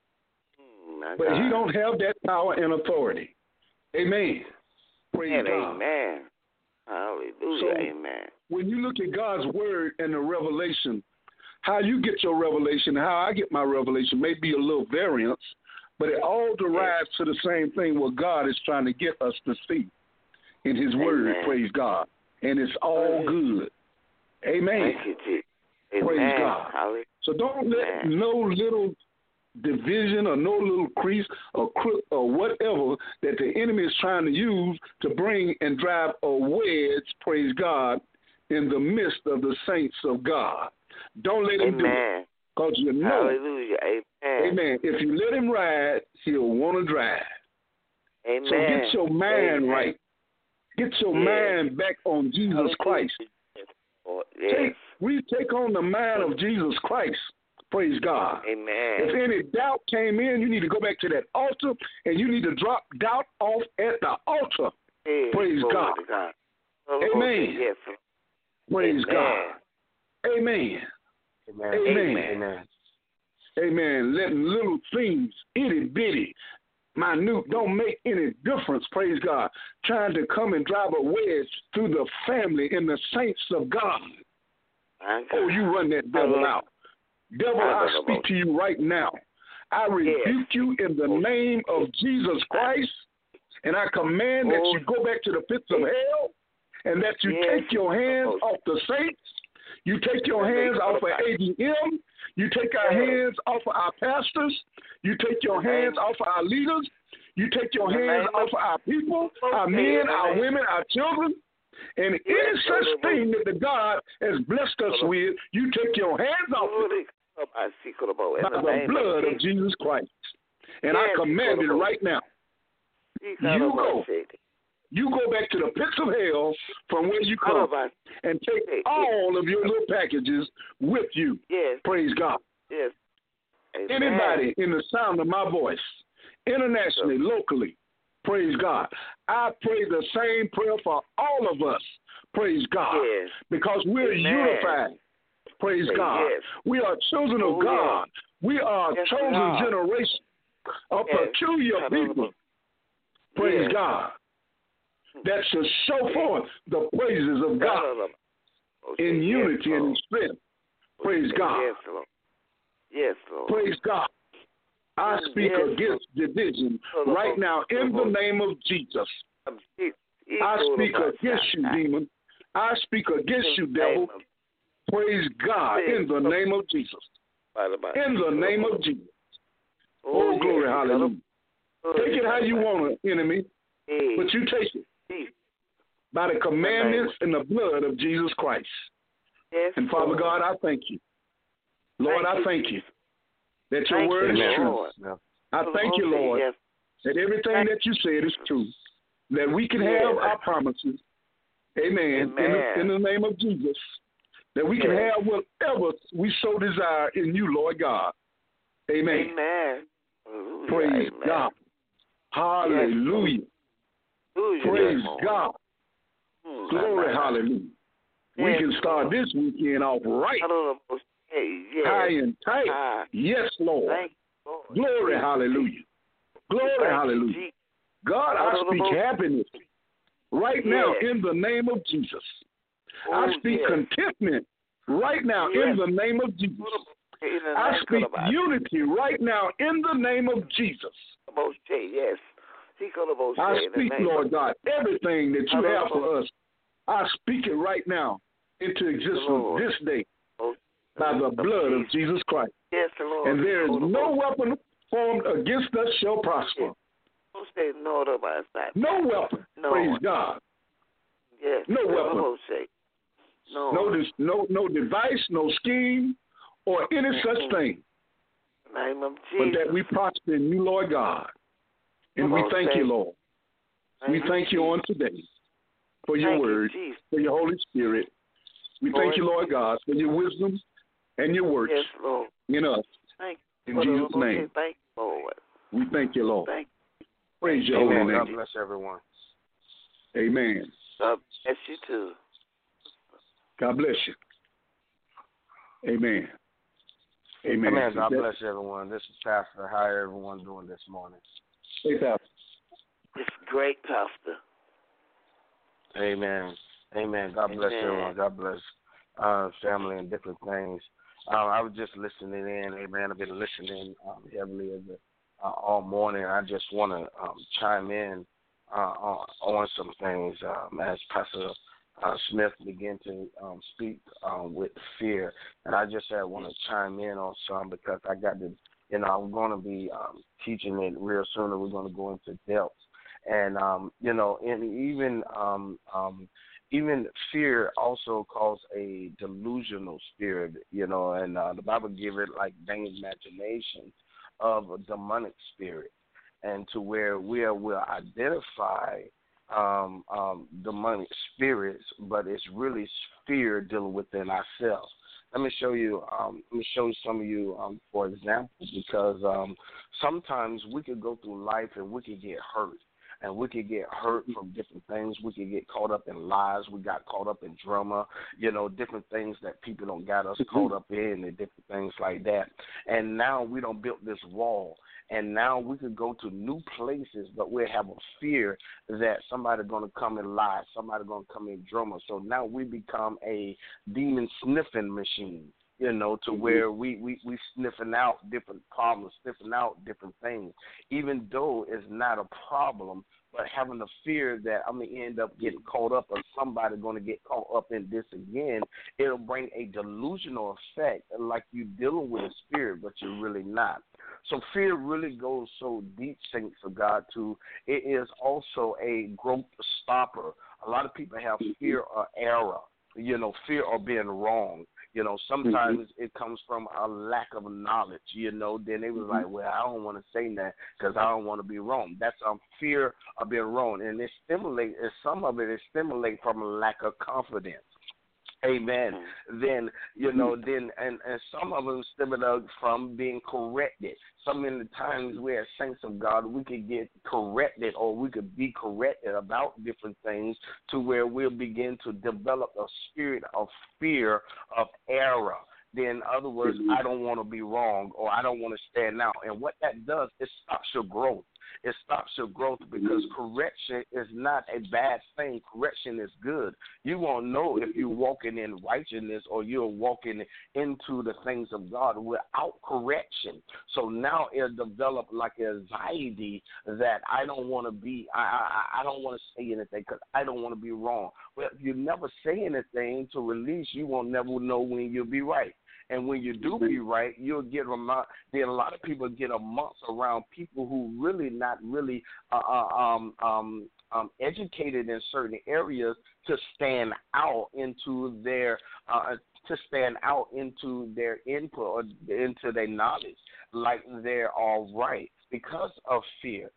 Speaker 3: But he don't have that power and authority. Amen. Praise God.
Speaker 4: Amen. Hallelujah.
Speaker 3: So,
Speaker 4: amen.
Speaker 3: When you look at God's word and the revelation, how you get your revelation, how I get my revelation may be a little variance, but it all derives to the same thing what God is trying to get us to see in his word, praise God. And it's all good. Amen.
Speaker 4: Thank you, Jesus.
Speaker 3: Praise God.
Speaker 4: Hallelujah.
Speaker 3: So don't let no little division or no little crease or crook or whatever that the enemy is trying to use to bring and drive a wedge, praise God, in the midst of the saints of God. Don't let him do it. Because you know,
Speaker 4: hallelujah.
Speaker 3: Amen. If you let him ride, he'll want to drive.
Speaker 4: Amen.
Speaker 3: So get your mind right. Get your mind back on Jesus Christ. We take on the mind of Jesus Christ. Praise God.
Speaker 4: Amen.
Speaker 3: If any doubt came in, you need to go back to that altar and you need to drop doubt off at the altar. Praise God. Amen.
Speaker 4: Yes.
Speaker 3: Praise God. Amen. Amen. Amen. Letting little things, itty bitty, minute, don't make any difference, praise God. Trying to come and drive a wedge through the family and the saints of God. Oh, you run that devil out. Devil, I speak to you right now. I rebuke you in the name of Jesus Christ, and I command that you go back to the pits of hell and that you take your hands off the saints. You take your hands off of ADM. You take our hands off of our pastors. You take your hands off of our leaders. You take your hands off of our people, our men, our women, our children. And any such thing that the God has blessed us with, you take your hands off it by the blood of Jesus Christ. And I command it right now. You go back to the pits of hell from where you come and take all of your little packages with you. Praise God. Anybody in the sound of my voice, internationally, locally, praise God. I pray the same prayer for all of us. Praise God. Because we're unified. Praise God. We are children of God. We are a chosen generation, a peculiar people. Praise God. That should show forth the praises of God in unity and in strength. Praise God.
Speaker 4: Yes, Lord.
Speaker 3: Praise God. I speak against division right now in the name of Jesus. I speak against you, demon. I speak against you, devil. Praise God in the name of Jesus. In the name of Jesus. Oh, glory, hallelujah. Take it how you want it, enemy, but you take it by the commandments and the blood of Jesus Christ. And Father God, I thank you. Lord, I thank you that your word is true. I thank you, Lord, that everything that you said is true, that we can have our promises, amen, in the name of Jesus, that we can have whatever we so desire in you, Lord God. Amen. Praise God. Hallelujah. Praise God. Glory, hallelujah. We can start this weekend off right.
Speaker 4: Yes.
Speaker 3: High and tight.
Speaker 4: High.
Speaker 3: Yes, Lord.
Speaker 4: Thank you, Lord.
Speaker 3: Glory, hallelujah. Glory,
Speaker 4: Thank
Speaker 3: hallelujah.
Speaker 4: you,
Speaker 3: God, I speak happiness right now
Speaker 4: Yes.
Speaker 3: in the name of Jesus. I
Speaker 4: Oh,
Speaker 3: speak
Speaker 4: yes.
Speaker 3: contentment right now
Speaker 4: Yes.
Speaker 3: in the name of Jesus.
Speaker 4: In the
Speaker 3: I
Speaker 4: name
Speaker 3: speak
Speaker 4: of
Speaker 3: unity right now in the name of Jesus.
Speaker 4: Yes.
Speaker 3: I speak, Lord God, everything that you have for us. I speak it right now into existence this day by the blood of Jesus Christ.
Speaker 4: Yes, Lord.
Speaker 3: And there is no weapon formed against us shall prosper. No weapon.
Speaker 4: No.
Speaker 3: Praise God.
Speaker 4: Yes.
Speaker 3: No weapon. No device, no scheme, or any such thing.
Speaker 4: In the name of Jesus.
Speaker 3: But that we prosper in you, Lord God. And we thank you, Lord. We thank you on today for your word, for your Holy Spirit. We thank you, Lord God, for your wisdom and your works in us. In Jesus' name.
Speaker 4: Thank you, Lord.
Speaker 3: We thank you, Lord.
Speaker 4: Thank you.
Speaker 3: Praise your holy name.
Speaker 5: God bless everyone.
Speaker 3: Amen.
Speaker 4: God bless you too.
Speaker 3: God bless you. Amen. Amen.
Speaker 5: Amen. God bless everyone. This is Pastor. How are everyone doing this morning?
Speaker 3: Hey, Pastor.
Speaker 4: It's great, Pastor.
Speaker 5: Amen. Amen. God bless everyone. God bless family and different things. I was just listening in. Amen. I've been listening heavily all morning. I just want to chime in on some things as Pastor Smith began to speak with fear. And I just want to chime in on some because I got to, I'm going to be teaching it real soon, and we're going to go into depth. And, and even fear also calls a delusional spirit, and the Bible give it like vain imagination of a demonic spirit, and to where we will identify demonic spirits, but it's really fear dealing within ourselves. Let me show you some of you, for example, because sometimes we could go through life and we could get hurt. And we could get hurt from different things. We could get caught up in lies. We got caught up in drama, different things that people don't got us caught up in and different things like that. And now we don't build this wall. And now we could go to new places, but we have a fear that somebody's going to come and lie, somebody's going to come and drama. So now we become a demon sniffing machine, to where we sniffing out different problems, sniffing out different things, even though it's not a problem, but having the fear that I'm going to end up getting caught up or somebody's going to get caught up in this again, it'll bring a delusional effect like you're dealing with a spirit, but you're really not. So fear really goes so deep, saints of God, it is also a growth stopper. A lot of people have fear of error, fear of being wrong. Sometimes it comes from a lack of knowledge, then they was like, well, I don't want to say that because I don't want to be wrong. That's fear of being wrong. And some of it is stimulate from a lack of confidence. Amen. Then, and some of them stimulate from being corrected. Some of the times we as saints of God, we could get corrected or we could be corrected about different things to where we'll begin to develop a spirit of fear of error. Then, in other words, I don't want to be wrong or I don't want to stand out. And what that does, it stops your growth. It stops your growth because correction is not a bad thing. Correction is good. You won't know if you're walking in righteousness or you're walking into the things of God without correction. So now it'll develop like anxiety that I don't want to be, I don't want to say anything because I don't want to be wrong. Well, if you never say anything to release, you won't never know when you'll be right. And when you do be right, you'll get then a lot of people get amongst around people who really not really educated in certain areas to stand out into their input or into their knowledge. like they're all right. Because of fear,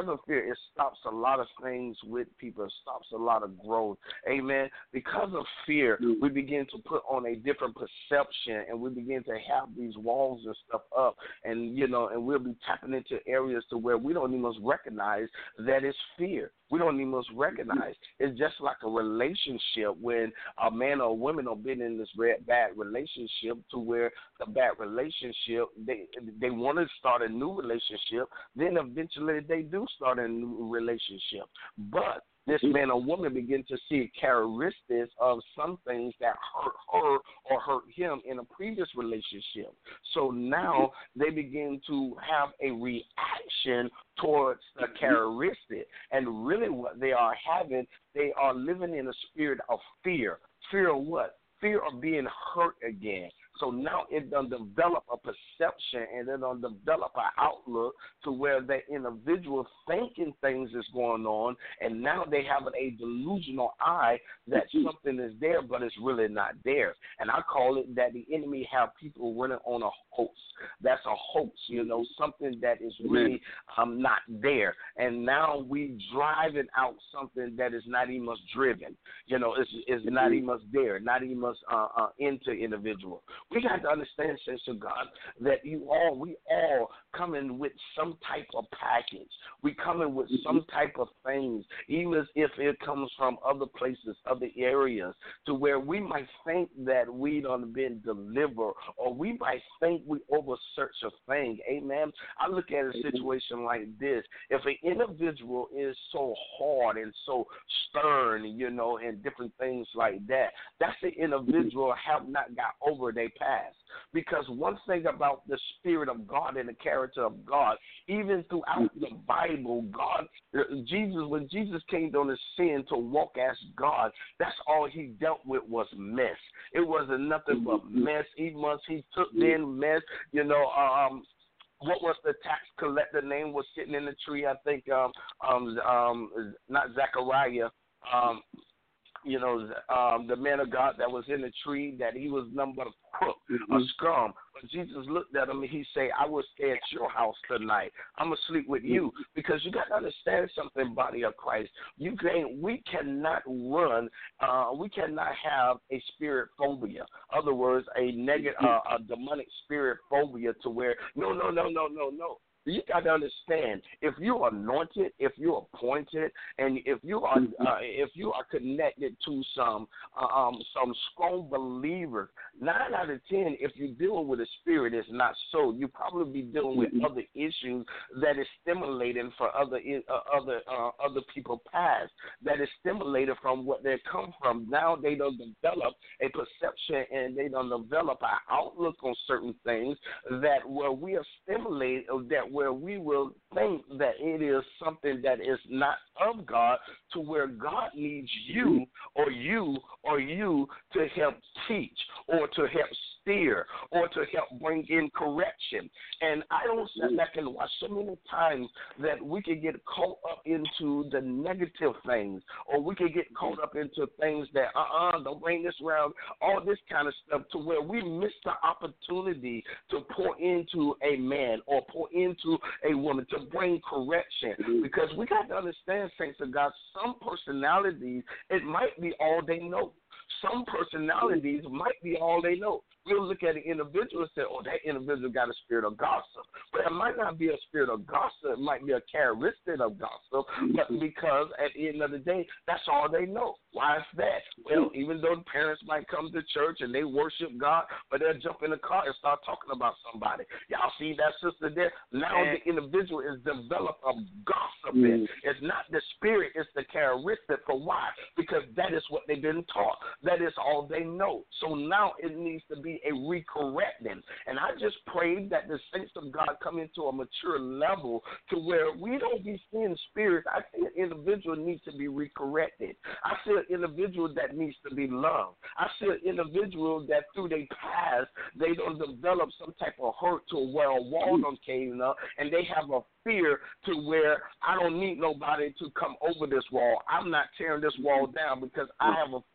Speaker 5: it stops a lot of things with people. It stops a lot of growth. Amen. Because of fear, we begin to put on a different perception, and we begin to have these walls and stuff up, and and we'll be tapping into areas to where we don't even recognize that it's fear. We don't even recognize. It's just like a relationship when a man or a woman have been in this bad relationship to where the bad relationship, they want to start a new relationship, then eventually they do start a new relationship. But this man or woman begin to see characteristics of some things that hurt her or hurt him in a previous relationship. So now they begin to have a reaction towards the characteristic. And really what they are having, they are living in a spirit of fear. Fear of what? Fear of being hurt again. So now it done develop a perception, and it done develop an outlook to where the individual thinking things is going on, and now they have a delusional eye that something is there, but it's really not there. And I call it that the enemy have people running on a hoax. That's a hoax, something that is really not there. And now we driving out something that is not even driven. It's not even there, not even into individual. We got to understand, saints of God, that we all coming with some type of package. We coming with some type of things, even if it comes from other places, other areas, to where we might think that we done been delivered, or we might think we over-search a thing. Amen. I look at a situation like this. If an individual is so hard and so stern, and different things like that, that's the individual have not got over their past. Because one thing about the Spirit of God and the character of God, even throughout the Bible, when Jesus came on the scene to walk as God, that's all he dealt with was mess. It wasn't nothing but mess. Even once he took in mess, what was the tax collector name was sitting in the tree? I think not Zechariah. The man of God that was in the tree, that he was nothing but a crook, a scum. But Jesus looked at him and he said, I will stay at your house tonight. I'm going to sleep with you. Because you got to understand something, body of Christ. We cannot run, we cannot have a spirit phobia. In other words, a negative, a demonic spirit phobia to where, no. You got to understand, if you're anointed, if you're appointed, and if you are connected to some strong believers, 9 out of 10, if you're dealing with a spirit, it's not so. You probably be dealing with other issues that is stimulating for other people past, that is stimulated from what they come from. Now they don't develop a perception, and they don't develop an outlook on certain things that where we are stimulated, where we will think that it is something that is not of God, to where God needs you to help teach, or to help steer, or to help bring in correction. And I don't sit back and watch so many times that we can get caught up into the negative things, or we can get caught up into things that, don't bring this around, all this kind of stuff, to where we miss the opportunity to pour into a man or pour into a woman, to bring correction. Because we got to understand, saints of God, some personalities, it might be all they know. Some personalities might be all they know. We'll look at an individual and say, that individual got a spirit of gossip. But it might not be a spirit of gossip. It might be a characteristic of gossip. But because at the end of the day, that's all they know. Why is that? Well, even though the parents might come to church and they worship God, but they'll jump in the car and start talking about somebody. Y'all see that sister there? Now the individual is developed of gossiping. It's not the spirit, it's the characteristic. For why? Because that is what they've been taught. That is all they know. So now it needs to be a recorrecting. And I just pray that the saints of God come into a mature level to where we don't be seeing spirits. I see an individual needs to be recorrected. I see an individual that needs to be loved. I see an individual that through their past, they don't develop some type of hurt to where a wall don't cave up, and they have a fear to where I don't need nobody to come over this wall. I'm not tearing this wall down because I have a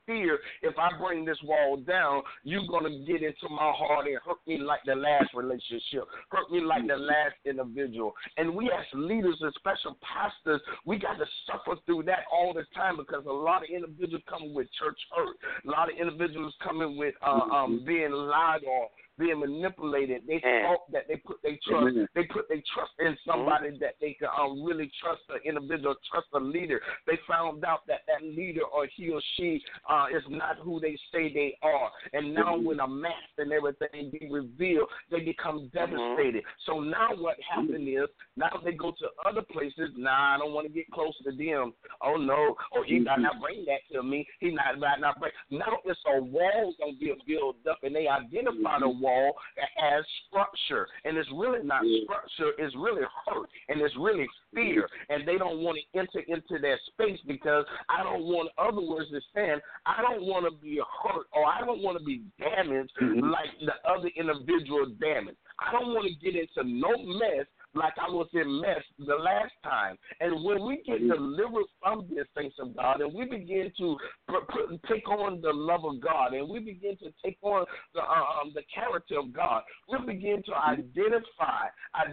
Speaker 5: fear if I bring this wall down, you're going to get into my heart and hurt me like the last relationship, hurt me like the last individual. And we as leaders and special pastors, we got to suffer through that all the time because a lot of individuals come with church hurt. A lot of individuals coming with being lied on, being manipulated. They thought that they put their trust in somebody that they could really trust, an individual, trust a leader. They found out that leader or he or she is not who they say they are. And now when a mask and everything be revealed, they become devastated. So now what happened is, now they go to other places. Nah, I don't want to get close to them. Oh, no. Oh, he might not bring that to me. He might not bring. Now it's a wall going to be built up, and they identify the wall as structure. And it's really not structure. It's really hurt, and it's really fear. And they don't want to enter into that space because I don't want, other words to stand, I don't want to be hurt or I don't want to be damaged like the other individual damaged. I don't want to get into no mess like I was in mess the last time. And when we get delivered from this, things of God, and we begin to take on the love of God, and we begin to take on the character of God, we begin to identify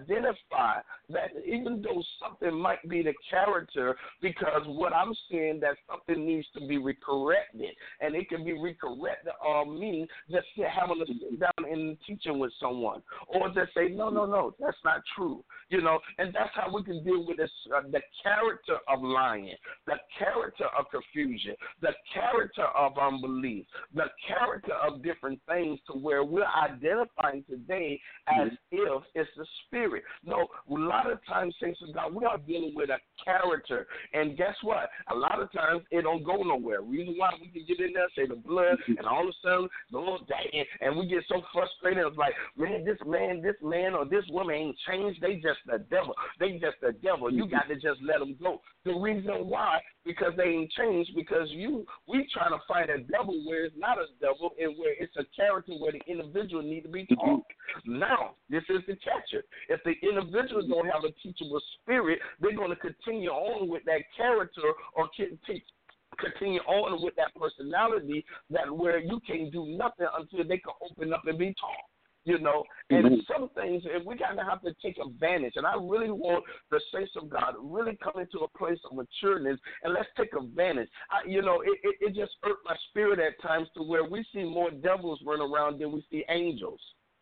Speaker 5: that even though something might be the character, because what I'm saying that something needs to be recorrected, and it can be recorrected meaning just having to sit down and teaching with someone, or just say, no, that's not true. You know, and that's how we can deal with this, the character of lying, the character of confusion, the character of unbelief, the character of different things to where we're identifying today as if it's the spirit. No, a lot of times, saints of God, we are dealing with a character. And guess what? A lot of times it don't go nowhere. Reason why we can get in there, say the blood, and all of a sudden, Lord, dang, and we get so frustrated. It's like, man, this man or this woman ain't changed. They just the devil. They just the devil. You got to just let them go. The reason why, because they ain't changed, because we trying to find a devil where it's not a devil and where it's a character where the individual need to be taught. Now, this is the catcher. If the individual don't have a teachable spirit, they're going to continue on with that character or continue on with that personality that where you can't do nothing until they can open up and be taught. You know, and some things, and we got to have to take advantage. And I really want the saints of God really come into a place of matureness, and let's take advantage. It just hurt my spirit at times to where we see more devils run around than we see angels.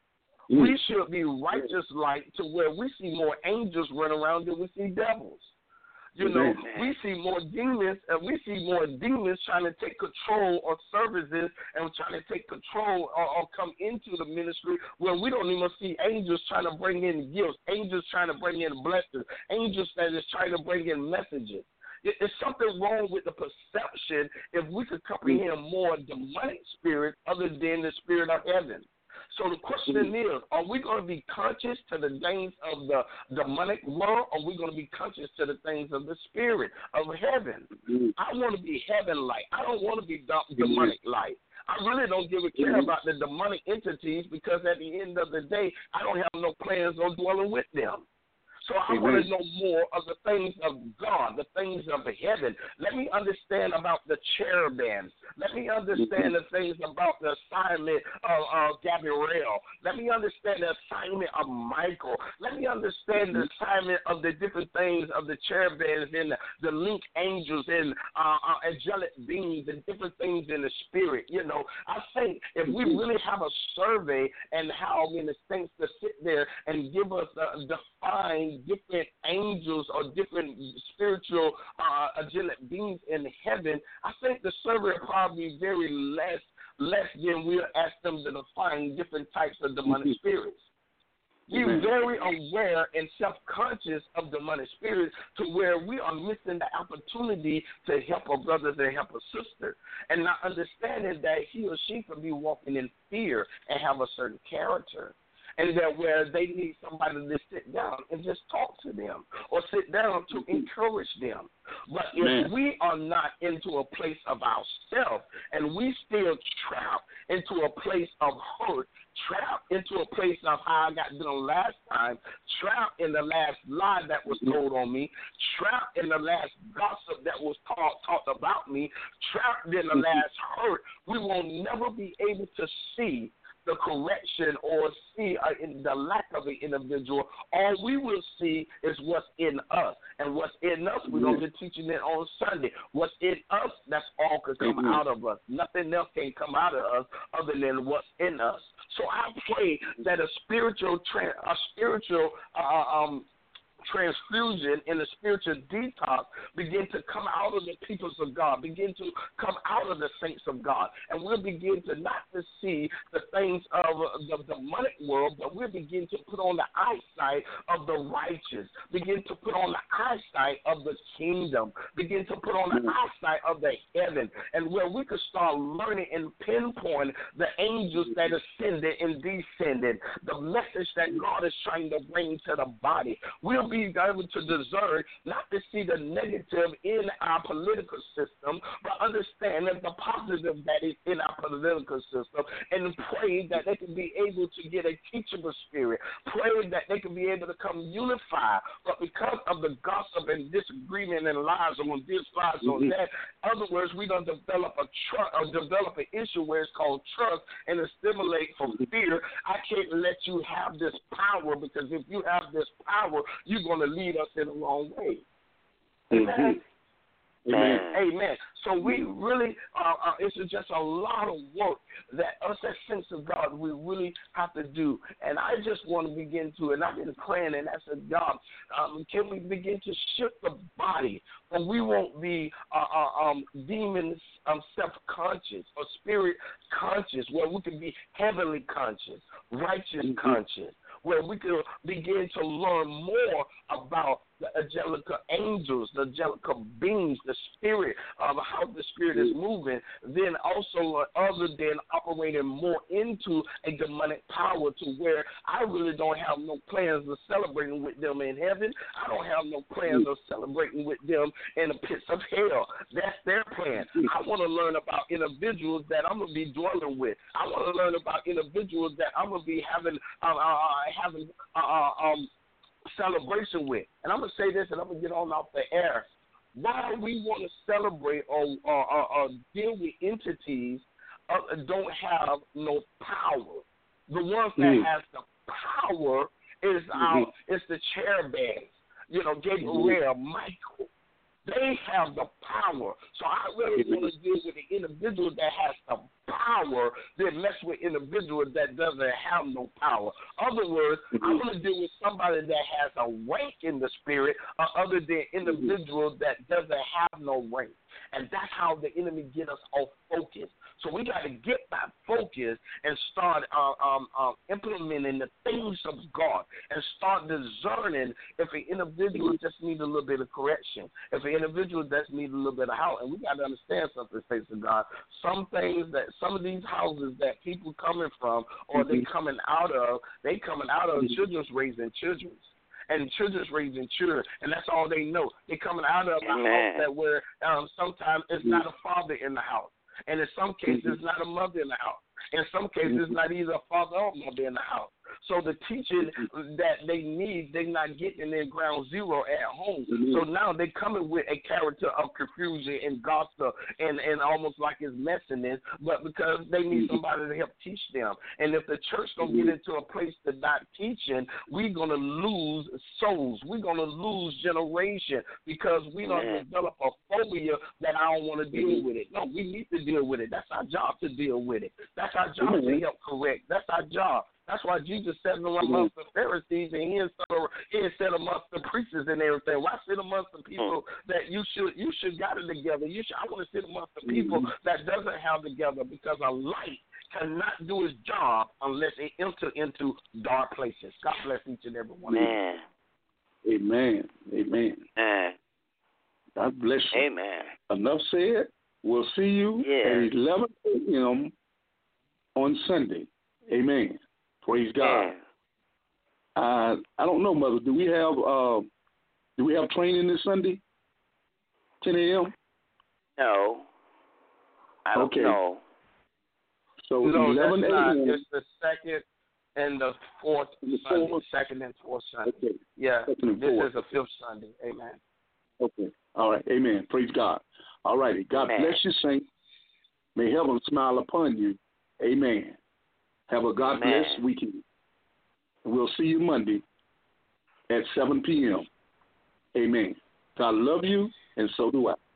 Speaker 5: We should be righteous like to where we see more angels run around than we see devils. You know, we see more demons, and we see more demons trying to take control of services and trying to take control or come into the ministry where we don't even see angels trying to bring in gifts, angels trying to bring in blessings, angels that is trying to bring in messages. There's something wrong with the perception if we could comprehend more demonic spirits other than the spirit of heaven. So the question is, are we going to be conscious to the things of the demonic world, or are we going to be conscious to the things of the spirit of heaven? I want to be heaven-like. I don't want to be demonic-like. I really don't give a care about the demonic entities because at the end of the day, I don't have no plans on dwelling with them. So I want to know more of the things of God, the things of heaven. Let me understand about the cherubim. Let me understand the things about the assignment of Gabriel. Let me understand the assignment of Michael. Let me understand the assignment of the different things of the cherubims and the link angels and angelic beings and different things in the spirit. You know, I think if we really have a survey and how many things to sit there and give us define different angels or different spiritual angelic beings in heaven, I think the survey will probably be very less than we'll ask them to define different types of demonic spirits. We're very aware and self-conscious of demonic spirits to where we are missing the opportunity to help our brothers and help a sister, and not understanding that he or she can be walking in fear and have a certain character. and that where they need somebody to sit down and just talk to them or sit down to encourage them. But if we are not into a place of ourselves and we still trapped into a place of hurt, trapped into a place of how I got done last time, trapped in the last lie that was told on me, trapped in the last gossip that was talked about me, trapped in the last hurt, we will never be able to see the correction or see in the lack of the individual. All we will see is what's in us. And what's in us, we're going to be teaching it on Sunday. What's in us, that's all can come out of us. Nothing else can come out of us other than what's in us. So I pray that a spiritual transfusion and the spiritual detox begin to come out of the peoples of God, begin to come out of the saints of God, and we'll begin to not to see the things of the demonic world, but we'll begin to put on the eyesight of the righteous, begin to put on the eyesight of the kingdom, begin to put on the eyesight of the heaven, and where we could start learning and pinpoint the angels that ascended and descended, the message that God is trying to bring to the body. We'll be able to discern, not to see the negative in our political system, but understand that the positive that is in our political system, and pray that they can be able to get a teachable spirit, pray that they can be able to come unified. But because of the gossip and disagreement and lies on this, lies on that, in other words, we're going to develop an issue where it's called trust and it stimulates from fear. I can't let you have this power, because if you have this power, you're going to lead us in the wrong way. Amen. Amen. Amen. So we really, it's just a lot of work that us as saints of God, we really have to do. And I just want to begin to, and I've been praying, and that's a job. Can we begin to shift the body, and we won't be demon self-conscious or spirit conscious, where we can be heavenly conscious, righteous conscious, where we can begin to learn more about the angelical angels, the angelical beings, the spirit of how the spirit is moving, then also other than operating more into a demonic power, to where I really don't have no plans of celebrating with them in heaven. I don't have no plans of celebrating with them in the pits of hell. That's their plan. I want to learn about individuals that I'm going to be dwelling with. I want to learn about individuals that I'm going to be having celebration with. And I'm going to say this, and I'm going to get on off the air. Why we want to celebrate or deal with entities don't have no power. The ones that has the power is it's the chairbags. Gabriel, Michael. They have the power. So I really want to deal with the individual that has the power than mess with individuals that doesn't have no power. In other words, I want to deal with somebody that has a rank in the spirit other than individuals that doesn't have no rank. And that's how the enemy get us off focus. So we got to get back focused and start implementing the things of God and start discerning if an individual just needs a little bit of correction, if an individual just needs a little bit of help. And we got to understand something, saints of God. Some of these houses that people coming from or they coming out of children's raising children. And children's raising children, and that's all they know. They're coming out of a house that where sometimes it's not a father in the house. And in some cases, it's not a mother in the house. In some cases, it's not either a father or mother in the house. So the teaching that they need, they're not getting in ground zero at home. So now they're coming with a character of confusion and gossip and almost like it's messiness, but because they need somebody to help teach them. And if the church don't get into a place to not teaching, we're going to lose souls. We're going to lose generation because we don't develop a phobia that I don't want to deal with it. No, we need to deal with it. That's our job to deal with it. That's our job to help correct. That's our job. That's why Jesus said amongst the Pharisees, and he didn't said amongst the priests and everything. Why sit amongst the people that you should got it together? I want to sit amongst the people that doesn't have together, because a light cannot do its job unless it enter into dark places. God bless each and every one of you.
Speaker 3: Amen. Amen. God bless you.
Speaker 4: Amen.
Speaker 3: Enough said. We'll see you at 11 a.m. on Sunday. Amen. Praise God. I don't know, Mother. Do we have training this Sunday? 10 a.m.
Speaker 4: No, I don't know.
Speaker 3: So
Speaker 5: no,
Speaker 3: 11 a.m.
Speaker 5: It's the second and the fourth Sunday. Second and fourth Sunday.
Speaker 3: Okay.
Speaker 5: Yeah.
Speaker 3: Second and
Speaker 5: this
Speaker 3: fourth.
Speaker 5: is the fifth Sunday. Amen.
Speaker 3: Okay. All right. Amen. Praise God. All righty. God bless you, saints. May heaven smile upon you. Amen. Have a God bless weekend. We'll see you Monday at 7 p.m. Amen. God love you, and so do I.